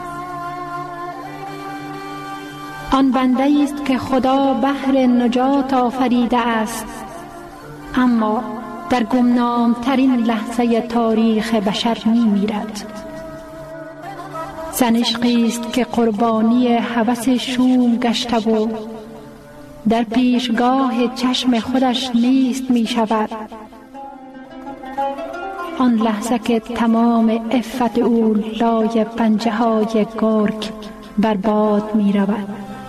آن بنده است که خدا بهر نجات آفریده است، اما در گمنام ترین لحظه تاریخ بشر می میرد. زن عشقی است که قربانی هوس شوم گشته و در پیشگاه چشم خودش نیست می شود. آن لحظه که تمام عفت او لای پنجه های گرگ برباد می رود.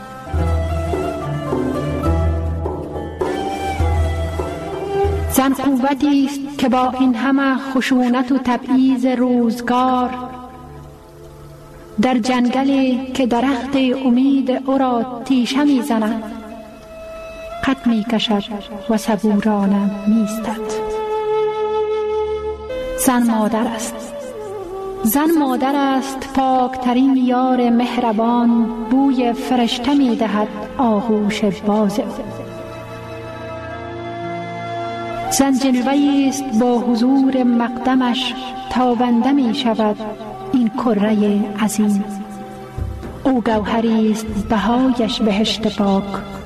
زن قوتی است که با این همه خشونت و تبعیض روزگار در جنگلی که درخت امید او را تیشه می زند قد می کشد و صبورانه می ایستد. زن مادر است. زن مادر است، پاکترین یار مهربان، بوی فرشته می دهد آغوش باز. زن جلوه‌ای است با حضور مقدمش تابنده می شود این کره عظیم. او گوهری است بهایش بهشت پاک.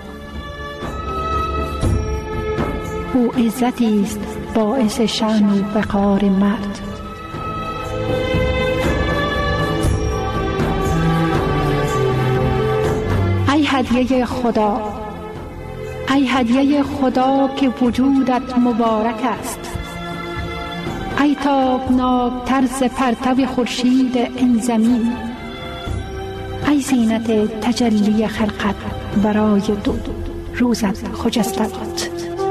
او عزتی است باعث شأن و وقار مرد. ای هدیه خدا، ای هدیه خدا که وجودت مبارک است. ای تابناک طرز پرتو خورشید این زمین. ای زینت تجلی خلقت برای دو روزت خجسته باد.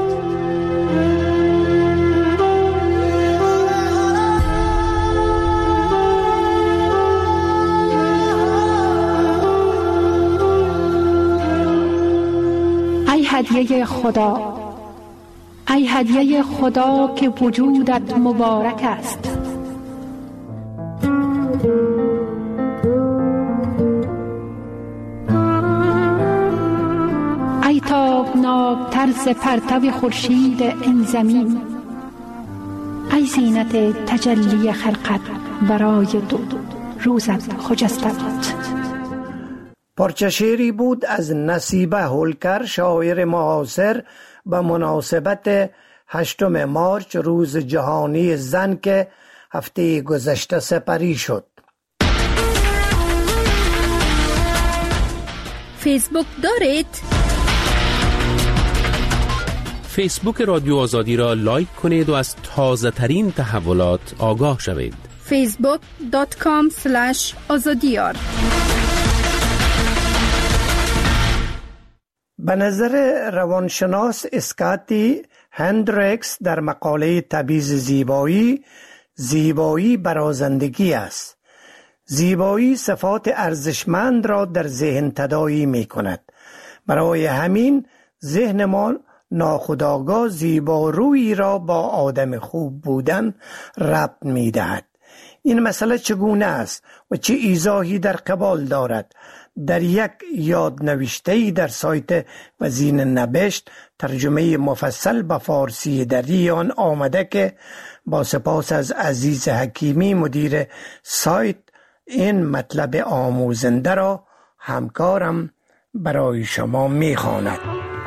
ای هدیه خدا، ای هدیه خدا که وجودت مبارک است. ای تابناک طرز پرتو خورشید این زمین. ای زینت تجلی خلقت برای دو روزت خجسته باد. پارچه شعری بود از نصیبه هولکر، شاعر معاصر، به مناسبت هشتم مارچ روز جهانی زن که هفته گذشته سپری شد. فیسبوک دارید؟ فیسبوک رادیو آزادی را لایک کنید و از تازه ترین تحولات آگاه شوید. فیسبوک دات کام اسلش آزادیار. به نظر روانشناس اسکاتی هندریکس در مقاله تبعیض زیبایی، زیبایی برازندگی است. زیبایی صفات ارزشمند را در ذهن تداعی می کند. برای همین ذهن ما ناخودآگاه زیبارویی را با آدم خوب بودن ربط می دهد. این مسئله چگونه است و چه ایضاحی در قبال دارد؟ در یک یادنوشته‌ای در سایت وزین نبشت ترجمه مفصل به فارسی در آن آمده که با سپاس از عزیز حکیمی مدیر سایت این مطلب آموزنده را همکارم برای شما می‌خواند.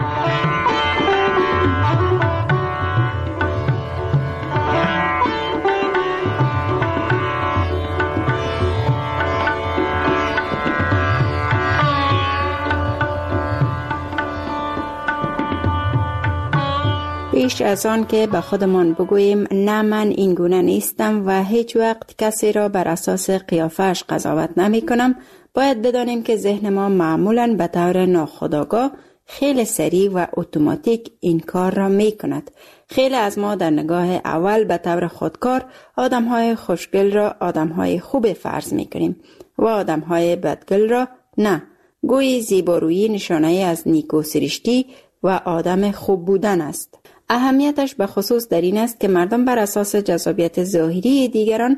پیش از آن که به خودمان بگوییم نه من این گونه نیستم و هیچ وقت کسی را بر اساس قیافش قضاوت نمی کنم، باید بدانیم که ذهن ما معمولاً به طور ناخودآگاه خیلی سریع و اتوماتیک این کار را می کند. خیلی از ما در نگاه اول به طور خودکار آدم‌های خوشگل را آدم‌های خوب فرض می کنیم و آدم‌های بدگل را نه. گویی زیبارویی نشانه از نیکو سرشتی و آدم خوب بودن است. اهمیتش به خصوص در این است که مردم بر اساس جذابیت ظاهری دیگران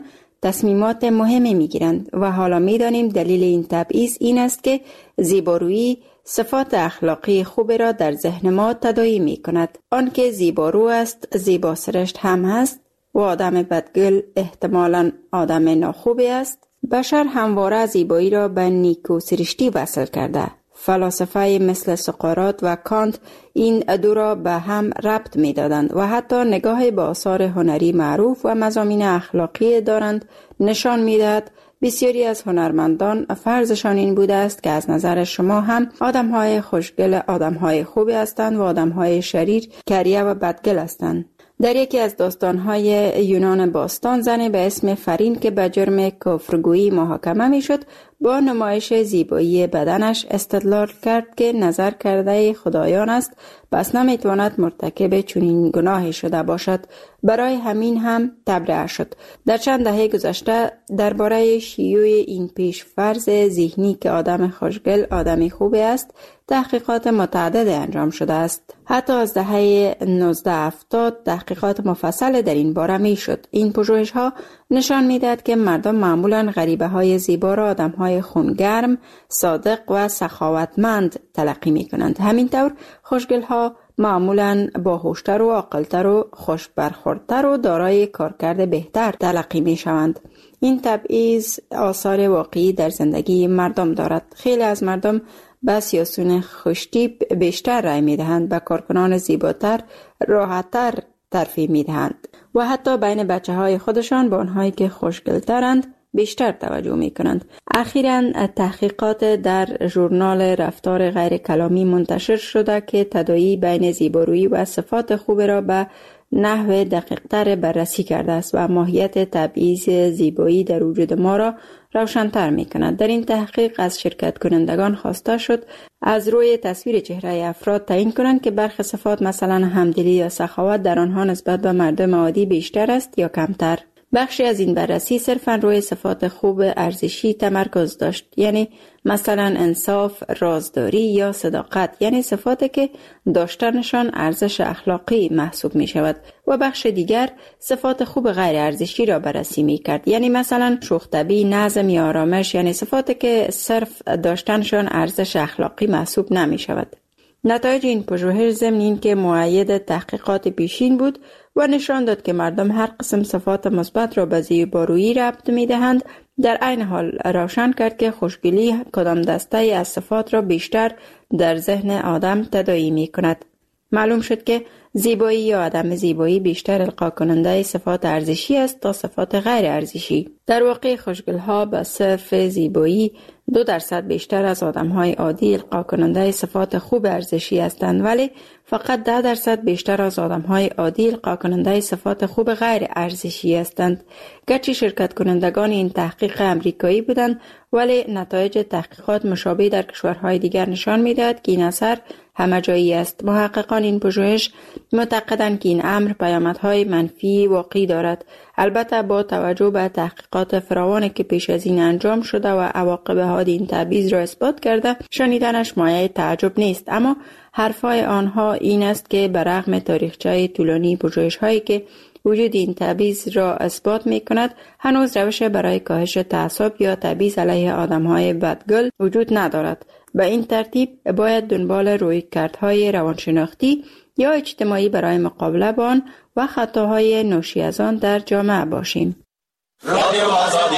تصمیمات مهمی میگیرند و حالا میدانیم دلیل این تبعیض این است که زیبارویی صفات اخلاقی خوب را در ذهن ما تداعی می کند. آنکه زیبارو است زیبا سرشت هم هست و آدم بدگل احتمالاً آدم ناخوبی است. بشر همواره زیبایی را به نیکو سرشتی وصل کرده. فلاسفه مثل سقراط و کانت این دو را به هم ربط می دادند و حتی نگاه به آثار هنری معروف و مضامین اخلاقی دارند نشان می دهد بسیاری از هنرمندان فرضشان این بوده است که از نظر شما هم آدم‌های خوشگل آدم‌های خوبی هستند و آدم‌های شریر کریه و بدگل هستند. در یکی از داستان‌های یونان باستان زنی به اسم فرین که به جرم کفرگویی محاکمه می‌شد با نمایش زیبایی بدنش استدلال کرد که نظر کرده خدایان است، پس نمی‌تواند مرتکب چنین گناهی شده باشد. برای همین هم تبرئه شد. در چند دهه گذشته درباره شیوع این پیش فرض ذهنی که آدم خوشگل آدمی خوبی است تحقیقات متعدد انجام شده است. حتی از دهه نوزده هفتاد تحقیقات مفصل در این باره می شد. این پژوهش‌ها نشان می‌دهد که مردم معمولاً غریبه‌های زیبا را آدم‌های خونگرم، صادق و سخاوتمند تلقی می‌کنند. همینطور خوشگل‌ها معمولاً باهوشتر و عاقل‌تر و خوش برخوردتر و دارای کارکرد بهتر تلقی می‌شوند. این تبعیض آثار واقعی در زندگی مردم دارد. خیلی از مردم به سیاسیون خوشتیپ بیشتر رای می‌دهند، به کارکنان زیباتر راحت‌تر ترفیع می‌دهند و حتی بین بچه‌های خودشان به آنهایی که خوشگل‌ترند بیشتر توجه می‌کنند. اخیراً تحقیقات در ژورنال رفتار غیر کلامی منتشر شده که تداعی بین زیبارویی و صفات خوب را به نحو دقیق‌تر بررسی کرده است و ماهیت تبعیض زیبایی در وجود ما را روشن‌تر می‌کند. در این تحقیق از شرکت کنندگان خواسته شد از روی تصویر چهره افراد تعیین کنند که برخی صفات مثلا همدلی یا سخاوت در آنها نسبت به مردم عادی بیشتر است یا کمتر. بخشی از این بررسی صرفاً روی صفات خوب ارزشی تمرکز داشت، یعنی مثلا انصاف، رازداری یا صداقت، یعنی صفاتی که داشتنشان ارزش اخلاقی محسوب می شود، و بخش دیگر صفات خوب غیر ارزشی را بررسی می کرد، یعنی مثلا شوخ‌طبعی، نظم یا آرامش، یعنی صفاتی که صرف داشتنشان ارزش اخلاقی محسوب نمی شود. نتایج این پژوهش ضمن این که مؤید تحقیقات پیشین بود و نشان داد که مردم هر قسم صفات مثبت را به زیبارویی ربط می‌دهند، در عین حال روشن کرد که خوشگلی کدام دسته از صفات را بیشتر در ذهن آدم تداعی می‌کند. معلوم شد که زیبایی یا عدم زیبایی بیشتر القا کننده صفات ارزشی است تا صفات غیر ارزشی. در واقع خوشگل‌ها به صرف زیبایی دو درصد بیشتر از آدم‌های عادی القا کننده صفات خوب ارزشی هستند، ولی فقط ده درصد بیشتر از آدم‌های عادی القا کننده صفات خوب غیر ارزشی هستند. گرچه شرکت کنندگان این تحقیق امریکایی بودند، ولی نتایج تحقیقات مشابه در کشورهای دیگر نشان می‌دهد که این اثر همه جایی است. محققان این پژوهش معتقدند که این امر پیامدهای منفی واقعی دارد. البته با توجه به تحقیقات فراوانی که پیش از این انجام شده و عواقب حاد این تبعیض را اثبات کرده، شنیدنش مایه تعجب نیست، اما حرفای آنها این است که برغم تاریخچه طولانی پژوهش‌هایی که وجود این تبعیض را اثبات می کند، هنوز روش برای کاهش تعصب یا تبعیض علیه آدم‌های بدگل وجود ندارد. به این ترتیب باید دنبال رویکردهای روانشناختی یا اجتماعی برای مقابله با آن و خطاهای ناشی از آن در جامعه باشیم. رادیو آزادی.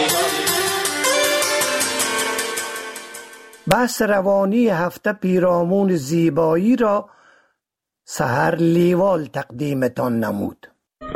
بحث روانی هفته پیرامون زیبایی را سحر لیوال تقدیمتان نمود.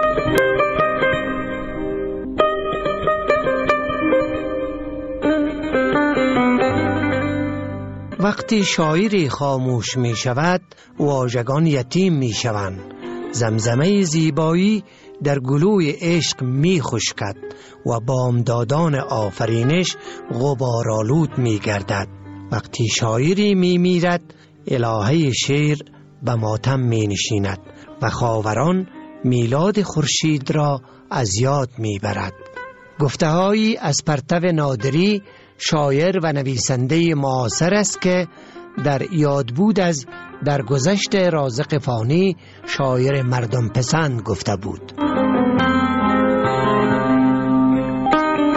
وقتی شاعری خاموش می شود، واژگان یتیم می شوند. زمزمه زیبایی در گلوی عشق می خشکد و بامدادان آفرینش غبارآلود می گردد. وقتی شاعری می میرد، الهه شعر به ماتم می نشیند و خاوران میلاد خورشید را از یاد می برد. گفته‌هایی از پرتو نادری، شاعر و نویسنده معاصر است که در یاد بود از درگذشت رازق فانی، شاعر مردم پسند گفته بود.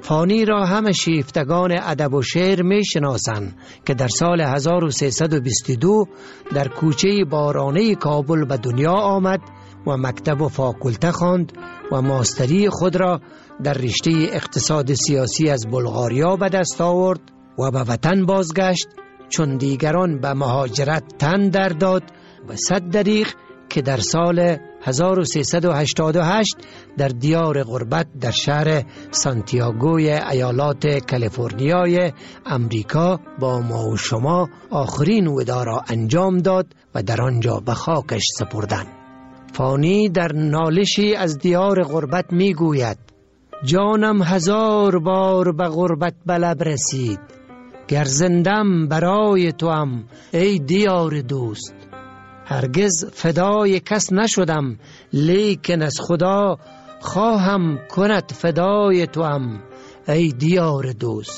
فانی را همه شیفتگان ادب و شعر می شناسند که در سال هزار و سیصد و بیست و دو در کوچه بارانه کابل به دنیا آمد و مکتب و فاکولته خواند و ماستری خود را در رشته اقتصاد سیاسی از بلغاریا به دست آورد و به وطن بازگشت، چون دیگران به مهاجرت تن در داد و صد دریغ که در سال هزار و سیصد و هشتاد و هشت در دیار غربت در شهر سانتیاگوی ایالات کالیفرنیای امریکا با ما و شما آخرین وداع را انجام داد و در آنجا به خاکش سپردند. فانی در نالشی از دیار غربت می گوید: جانم هزار بار به غربت بلب رسید، گر زندم برای توام ای دیار دوست. هرگز فدای کس نشدم، لیکن از خدا خواهم کند فدای توام ای دیار دوست.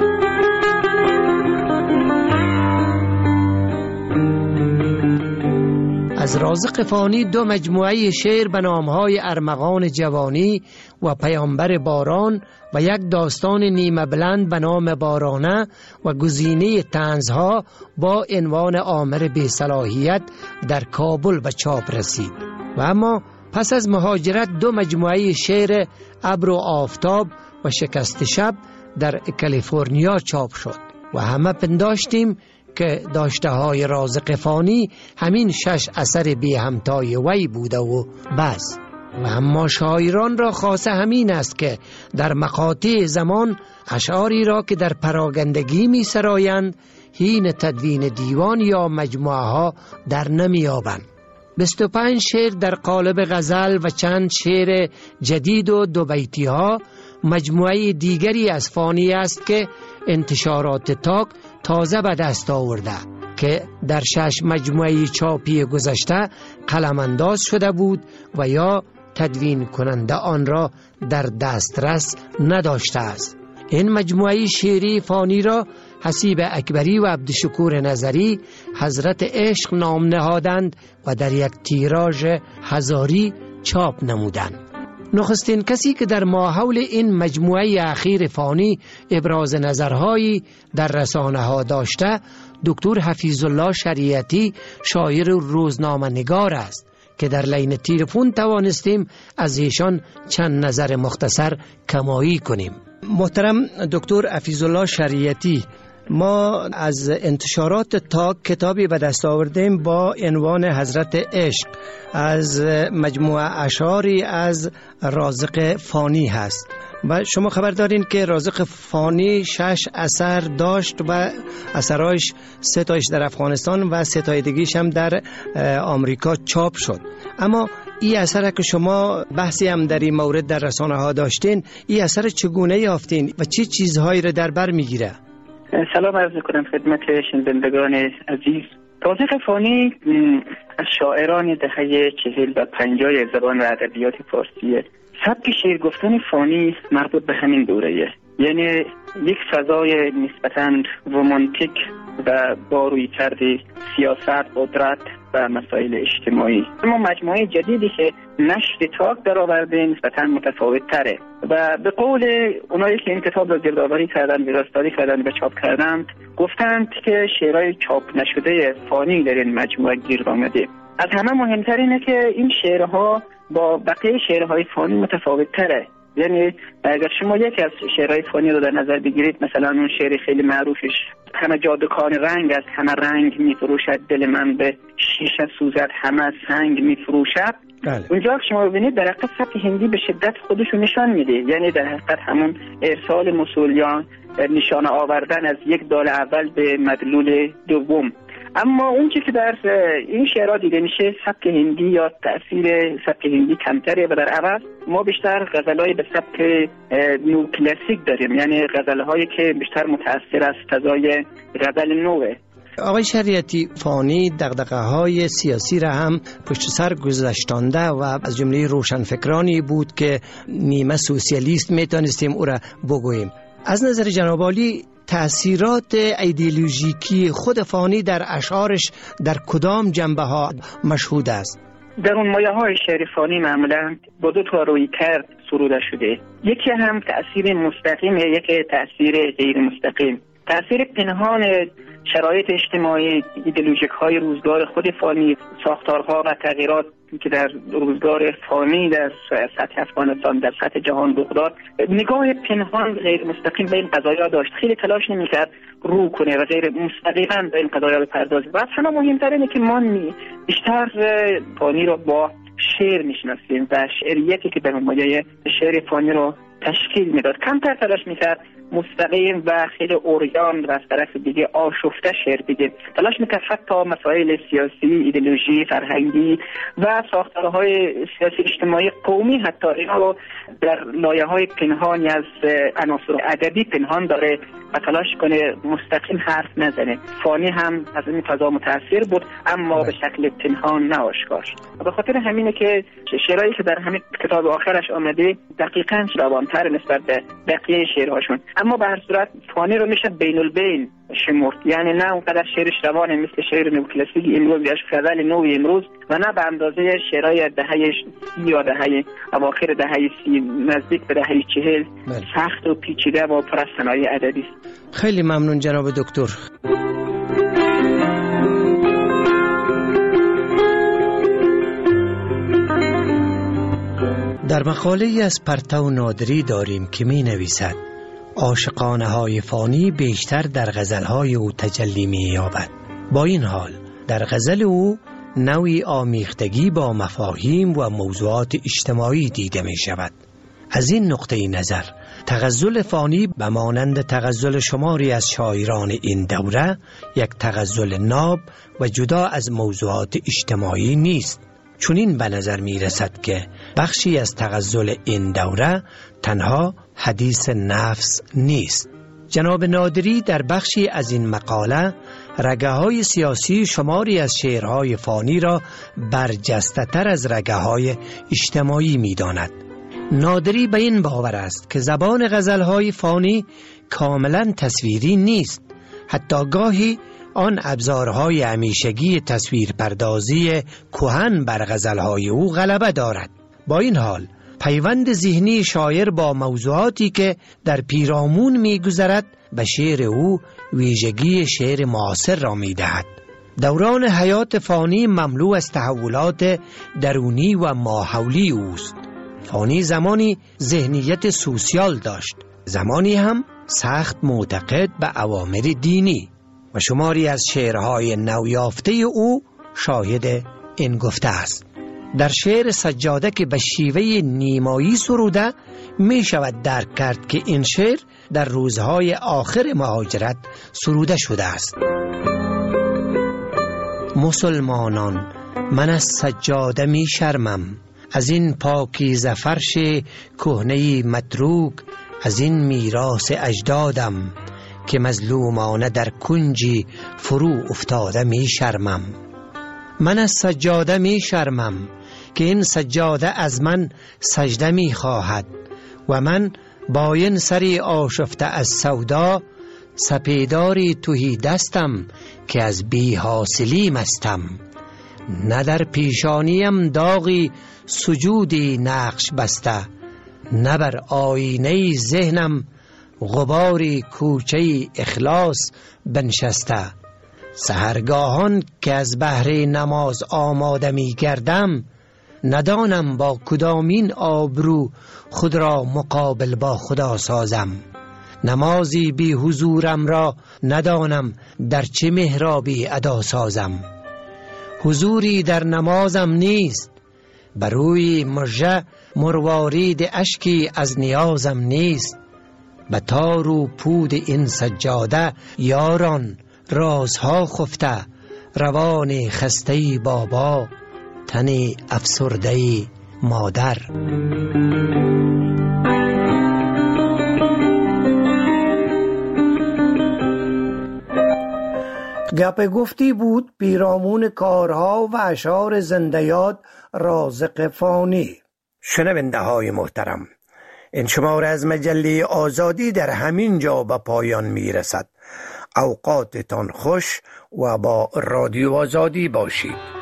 از رازق فانی دو مجموعه شعر به نامهای ارمغان جوانی و پیامبر باران و یک داستان نیمه بلند به نام بارانه و گزینه طنزها با عنوان آمر بی‌صلاحیت در کابل به چاپ رسید. و اما پس از مهاجرت دو مجموعه شعر ابر و آفتاب و شکست شب در کالیفرنیا چاپ شد و همه پنداشتیم که داشته های رازق فانی همین شش اثر بی همتای وی بوده و بس. و اما شاعران را خاصه همین است که در مقاطع زمان اشعاری را که در پراگندگی می سرایند هین تدوین دیوان یا مجموعه ها در نمی یابند. بیست و پنج شعر در قالب غزل و چند شعر جدید و دو بیتی ها مجموعه دیگری از فانی است که انتشارات تاک تازه به دست آورده که در شش مجموعه چاپی گذشته قلم انداز شده بود و یا تدوین کننده آن را در دسترس نداشته است. این مجموعه شعری فانی را حسیب اکبری و عبدالشکور نظری حضرت عشق نام نهادند و در یک تیراژ هزاری چاپ نمودند. نخستین کسی که در ماحول این مجموعه اخیر فانی ابراز نظرهایی در رسانه ها داشته دکتر حفیظ الله شریعتی شاعر و روزنامه نگار است که در لین تلفن توانستیم از ایشان چند نظر مختصر کمایی کنیم. محترم دکتر حفیظ الله شریعتی، ما از انتشارات تاک کتابی به دست آوردیم با عنوان حضرت عشق از مجموعه اشعاری از رازق فانی هست و شما خبر دارین که رازق فانی شش اثر داشت و اثرایش سه تایش در افغانستان و سه تای دیگیش هم در آمریکا چاپ شد. اما این اثر که شما بحثی هم در این مورد در رسانه ها داشتین، این اثر چگونه یافتین و چه چیزهایی را در بر میگیره؟ سلام عرض میکنم خدمت شنوندگان عزیز. رازق فانی از شاعران دهه چهل و پنجاه زبان و ادبیات فارسیه. سبک شعر گفتن فانی مربوط به همین دوره‌ایه، یعنی یک فضای نسبتاً رمانتیک و با روی کرد سیاست، قدرت و مسائل اجتماعی. اما مجموعه جدیدی که نشر تاک در آورده نسبتاً متفاوت تره و به قول اونایی که این کتاب را گردآوری کردن، ویراستاری کردن و چاپ کردند، گفتند که شعرهای چاپ نشده فانی در این مجموعه گیر آمده. از همه مهمتر اینه که این شعرها با بقیه شعرهای فانی متفاوت تره. یعنی اگر شما یکی از شعرهای فانی رو در نظر بگیرید، مثلا اون شعر خیلی معروفش همه جادوکان رنگ است، همه رنگ میفروشد دل من به شیشه سوزد، همه سنگ میفروشد. بله. اونجا که شما ببینید در حقیقت سبک هندی به شدت خودشو نشان میده، یعنی در حقیقت همون ارسال موصولیان، نشان آوردن از یک دال اول به مدلول دوم. اما اون چیزی که در این شعرها دیده میشه سبک هندی یا تأثیر سبک هندی کمتره و در عوض ما بیشتر غزلهای به سبک نو کلاسیک داریم، یعنی غزلهایی که بیشتر متأثر از فضای غزل نوه. آقای شریعتی، فانی دغدغه‌های سیاسی را هم پشت سر گذاشتانده و از جمله روشنفکرانی بود که نیمه سوسیالیست میتونستیم او را بگوییم. از نظر جناب عالی تأثیرات ایدئولوژیکی خود فانی در اشعارش در کدام جنبه ها مشهود است؟ در اون مایه های شعر فانی معمولا با دو تا روی کرد سروده شده. یکی هم تأثیر مستقیم، یکی تأثیر غیر مستقیم. تأثیر پنهان شرایط اجتماعی، ایدئولوژیک های روزگار خود فانی، ساختارها و تغییرات که در روزگار فانی در سطح افغانستان، در سطح جهان رخ داد، نگاه پنهان غیر مستقیم به این قضایا داشت. خیلی تلاش نمی‌کرد رو کنه و غیر مستقیما به این قضایا بپردازه. و اصلا مهمتر اینه که ما بیشتر فانی رو با شعر میشناسیم و شعریتی که در مایه شعر فانی رو تشکیل میداد. کمتر تلاش میکرد مستقیم و خیلی اوریان و از طرف دیگه آشفته شعر بگه. تلاش میکرد حتی مسائل سیاسی، ایدئولوژی، فرهنگی و ساختارهای سیاسی اجتماعی قومی حتی اینا رو در لایه‌های پنهانی از عناصر ادبی پنهان داره و تلاش کنه مستقیم حرف نزنه. فانی هم از این فضا متاثر بود اما به شکل پنهان نه آشکار. به خاطر همینه که شعرهایی که در همین کتاب آخرش آمده دقیقاً روان‌تر نسبت به بقیه شعرهاشون، اما به هر صورت فانی رو میشه بین البین شمرد، یعنی نه اونقدر شعرش روانه مثل شعر نوکلاسیک امروز یا غزل نو امروز و نه به اندازه شعرهای دهه سی یا دهه اواخر دهه سی نزدیک به دهه چهل سخت و پیچیده و پر از صنایع ادبی است. خیلی ممنون جناب دکتر. در مقاله از پرتو نادری داریم که می نویسد عاشقانه های فانی بیشتر در غزلهای او تجلی می یابد. با این حال در غزل او نوعی آمیختگی با مفاهیم و موضوعات اجتماعی دیده می شود. از این نقطه نظر تغزل فانی به مانند تغزل شماری از شاعران این دوره یک تغزل ناب و جدا از موضوعات اجتماعی نیست. چون این به نظر می رسد که بخشی از تغزل این دوره تنها حدیث نفس نیست. جناب نادری در بخشی از این مقاله رگه های سیاسی شماری از شعرهای فانی را برجسته تر از رگه های اجتماعی می داند. نادری به این باور است که زبان غزلهای فانی کاملا تصویری نیست. حتی گاهی آن ابزارهای همیشگی تصویر پردازی کهن بر غزلهای او غلبه دارد. با این حال پیوند ذهنی شاعر با موضوعاتی که در پیرامون می گذرد به شعر او ویژگی شعر معاصر را می دهد. دوران حیات فانی مملو از تحولات درونی و ماحولی اوست. فانی زمانی ذهنیت سوسیال داشت، زمانی هم سخت معتقد به اوامر دینی و شماری از شعرهای نویافته او شاهد این گفته است. در شعر سجاده که به شیوه نیمایی سروده می شود درک کرد که این شعر در روزهای آخر مهاجرت سروده شده است. مسلمانان، من از سجاده می شرمم، از این پاکیزه فرش کهنه متروک، از این میراث اجدادم که مظلومانه در کنجی فرو افتاده می شرمم. من از سجاده می شرمم که این سجاده از من سجده می خواهد و من با این سری آشفته از سودا سپیداری توهی دستم که از بی حاصلی مستم. نه در پیشانیم داغی سجودی نقش بسته، نه بر آینه ذهنم غباری کوچه اخلاص بنشسته. سحرگاهان که از بهر نماز آماده می گردم، ندانم با کدامین آبرو خود را مقابل با خدا سازم. نمازی بی حضورم را ندانم در چه محرابی ادا سازم. حضوری در نمازم نیست، بروی مژه مروارید اشکی از نیازم نیست. به تار و پود این سجاده یاران رازها خفته، روان خسته بابا تن افسرده مادر. گپ گفتی بود پیرامون کارها و اشعار زنده یاد رازق فانی. شنونده های محترم، این شماره از مجله آزادی در همین جا به پایان می رسد. اوقاتتان خوش و با رادیو آزادی باشید.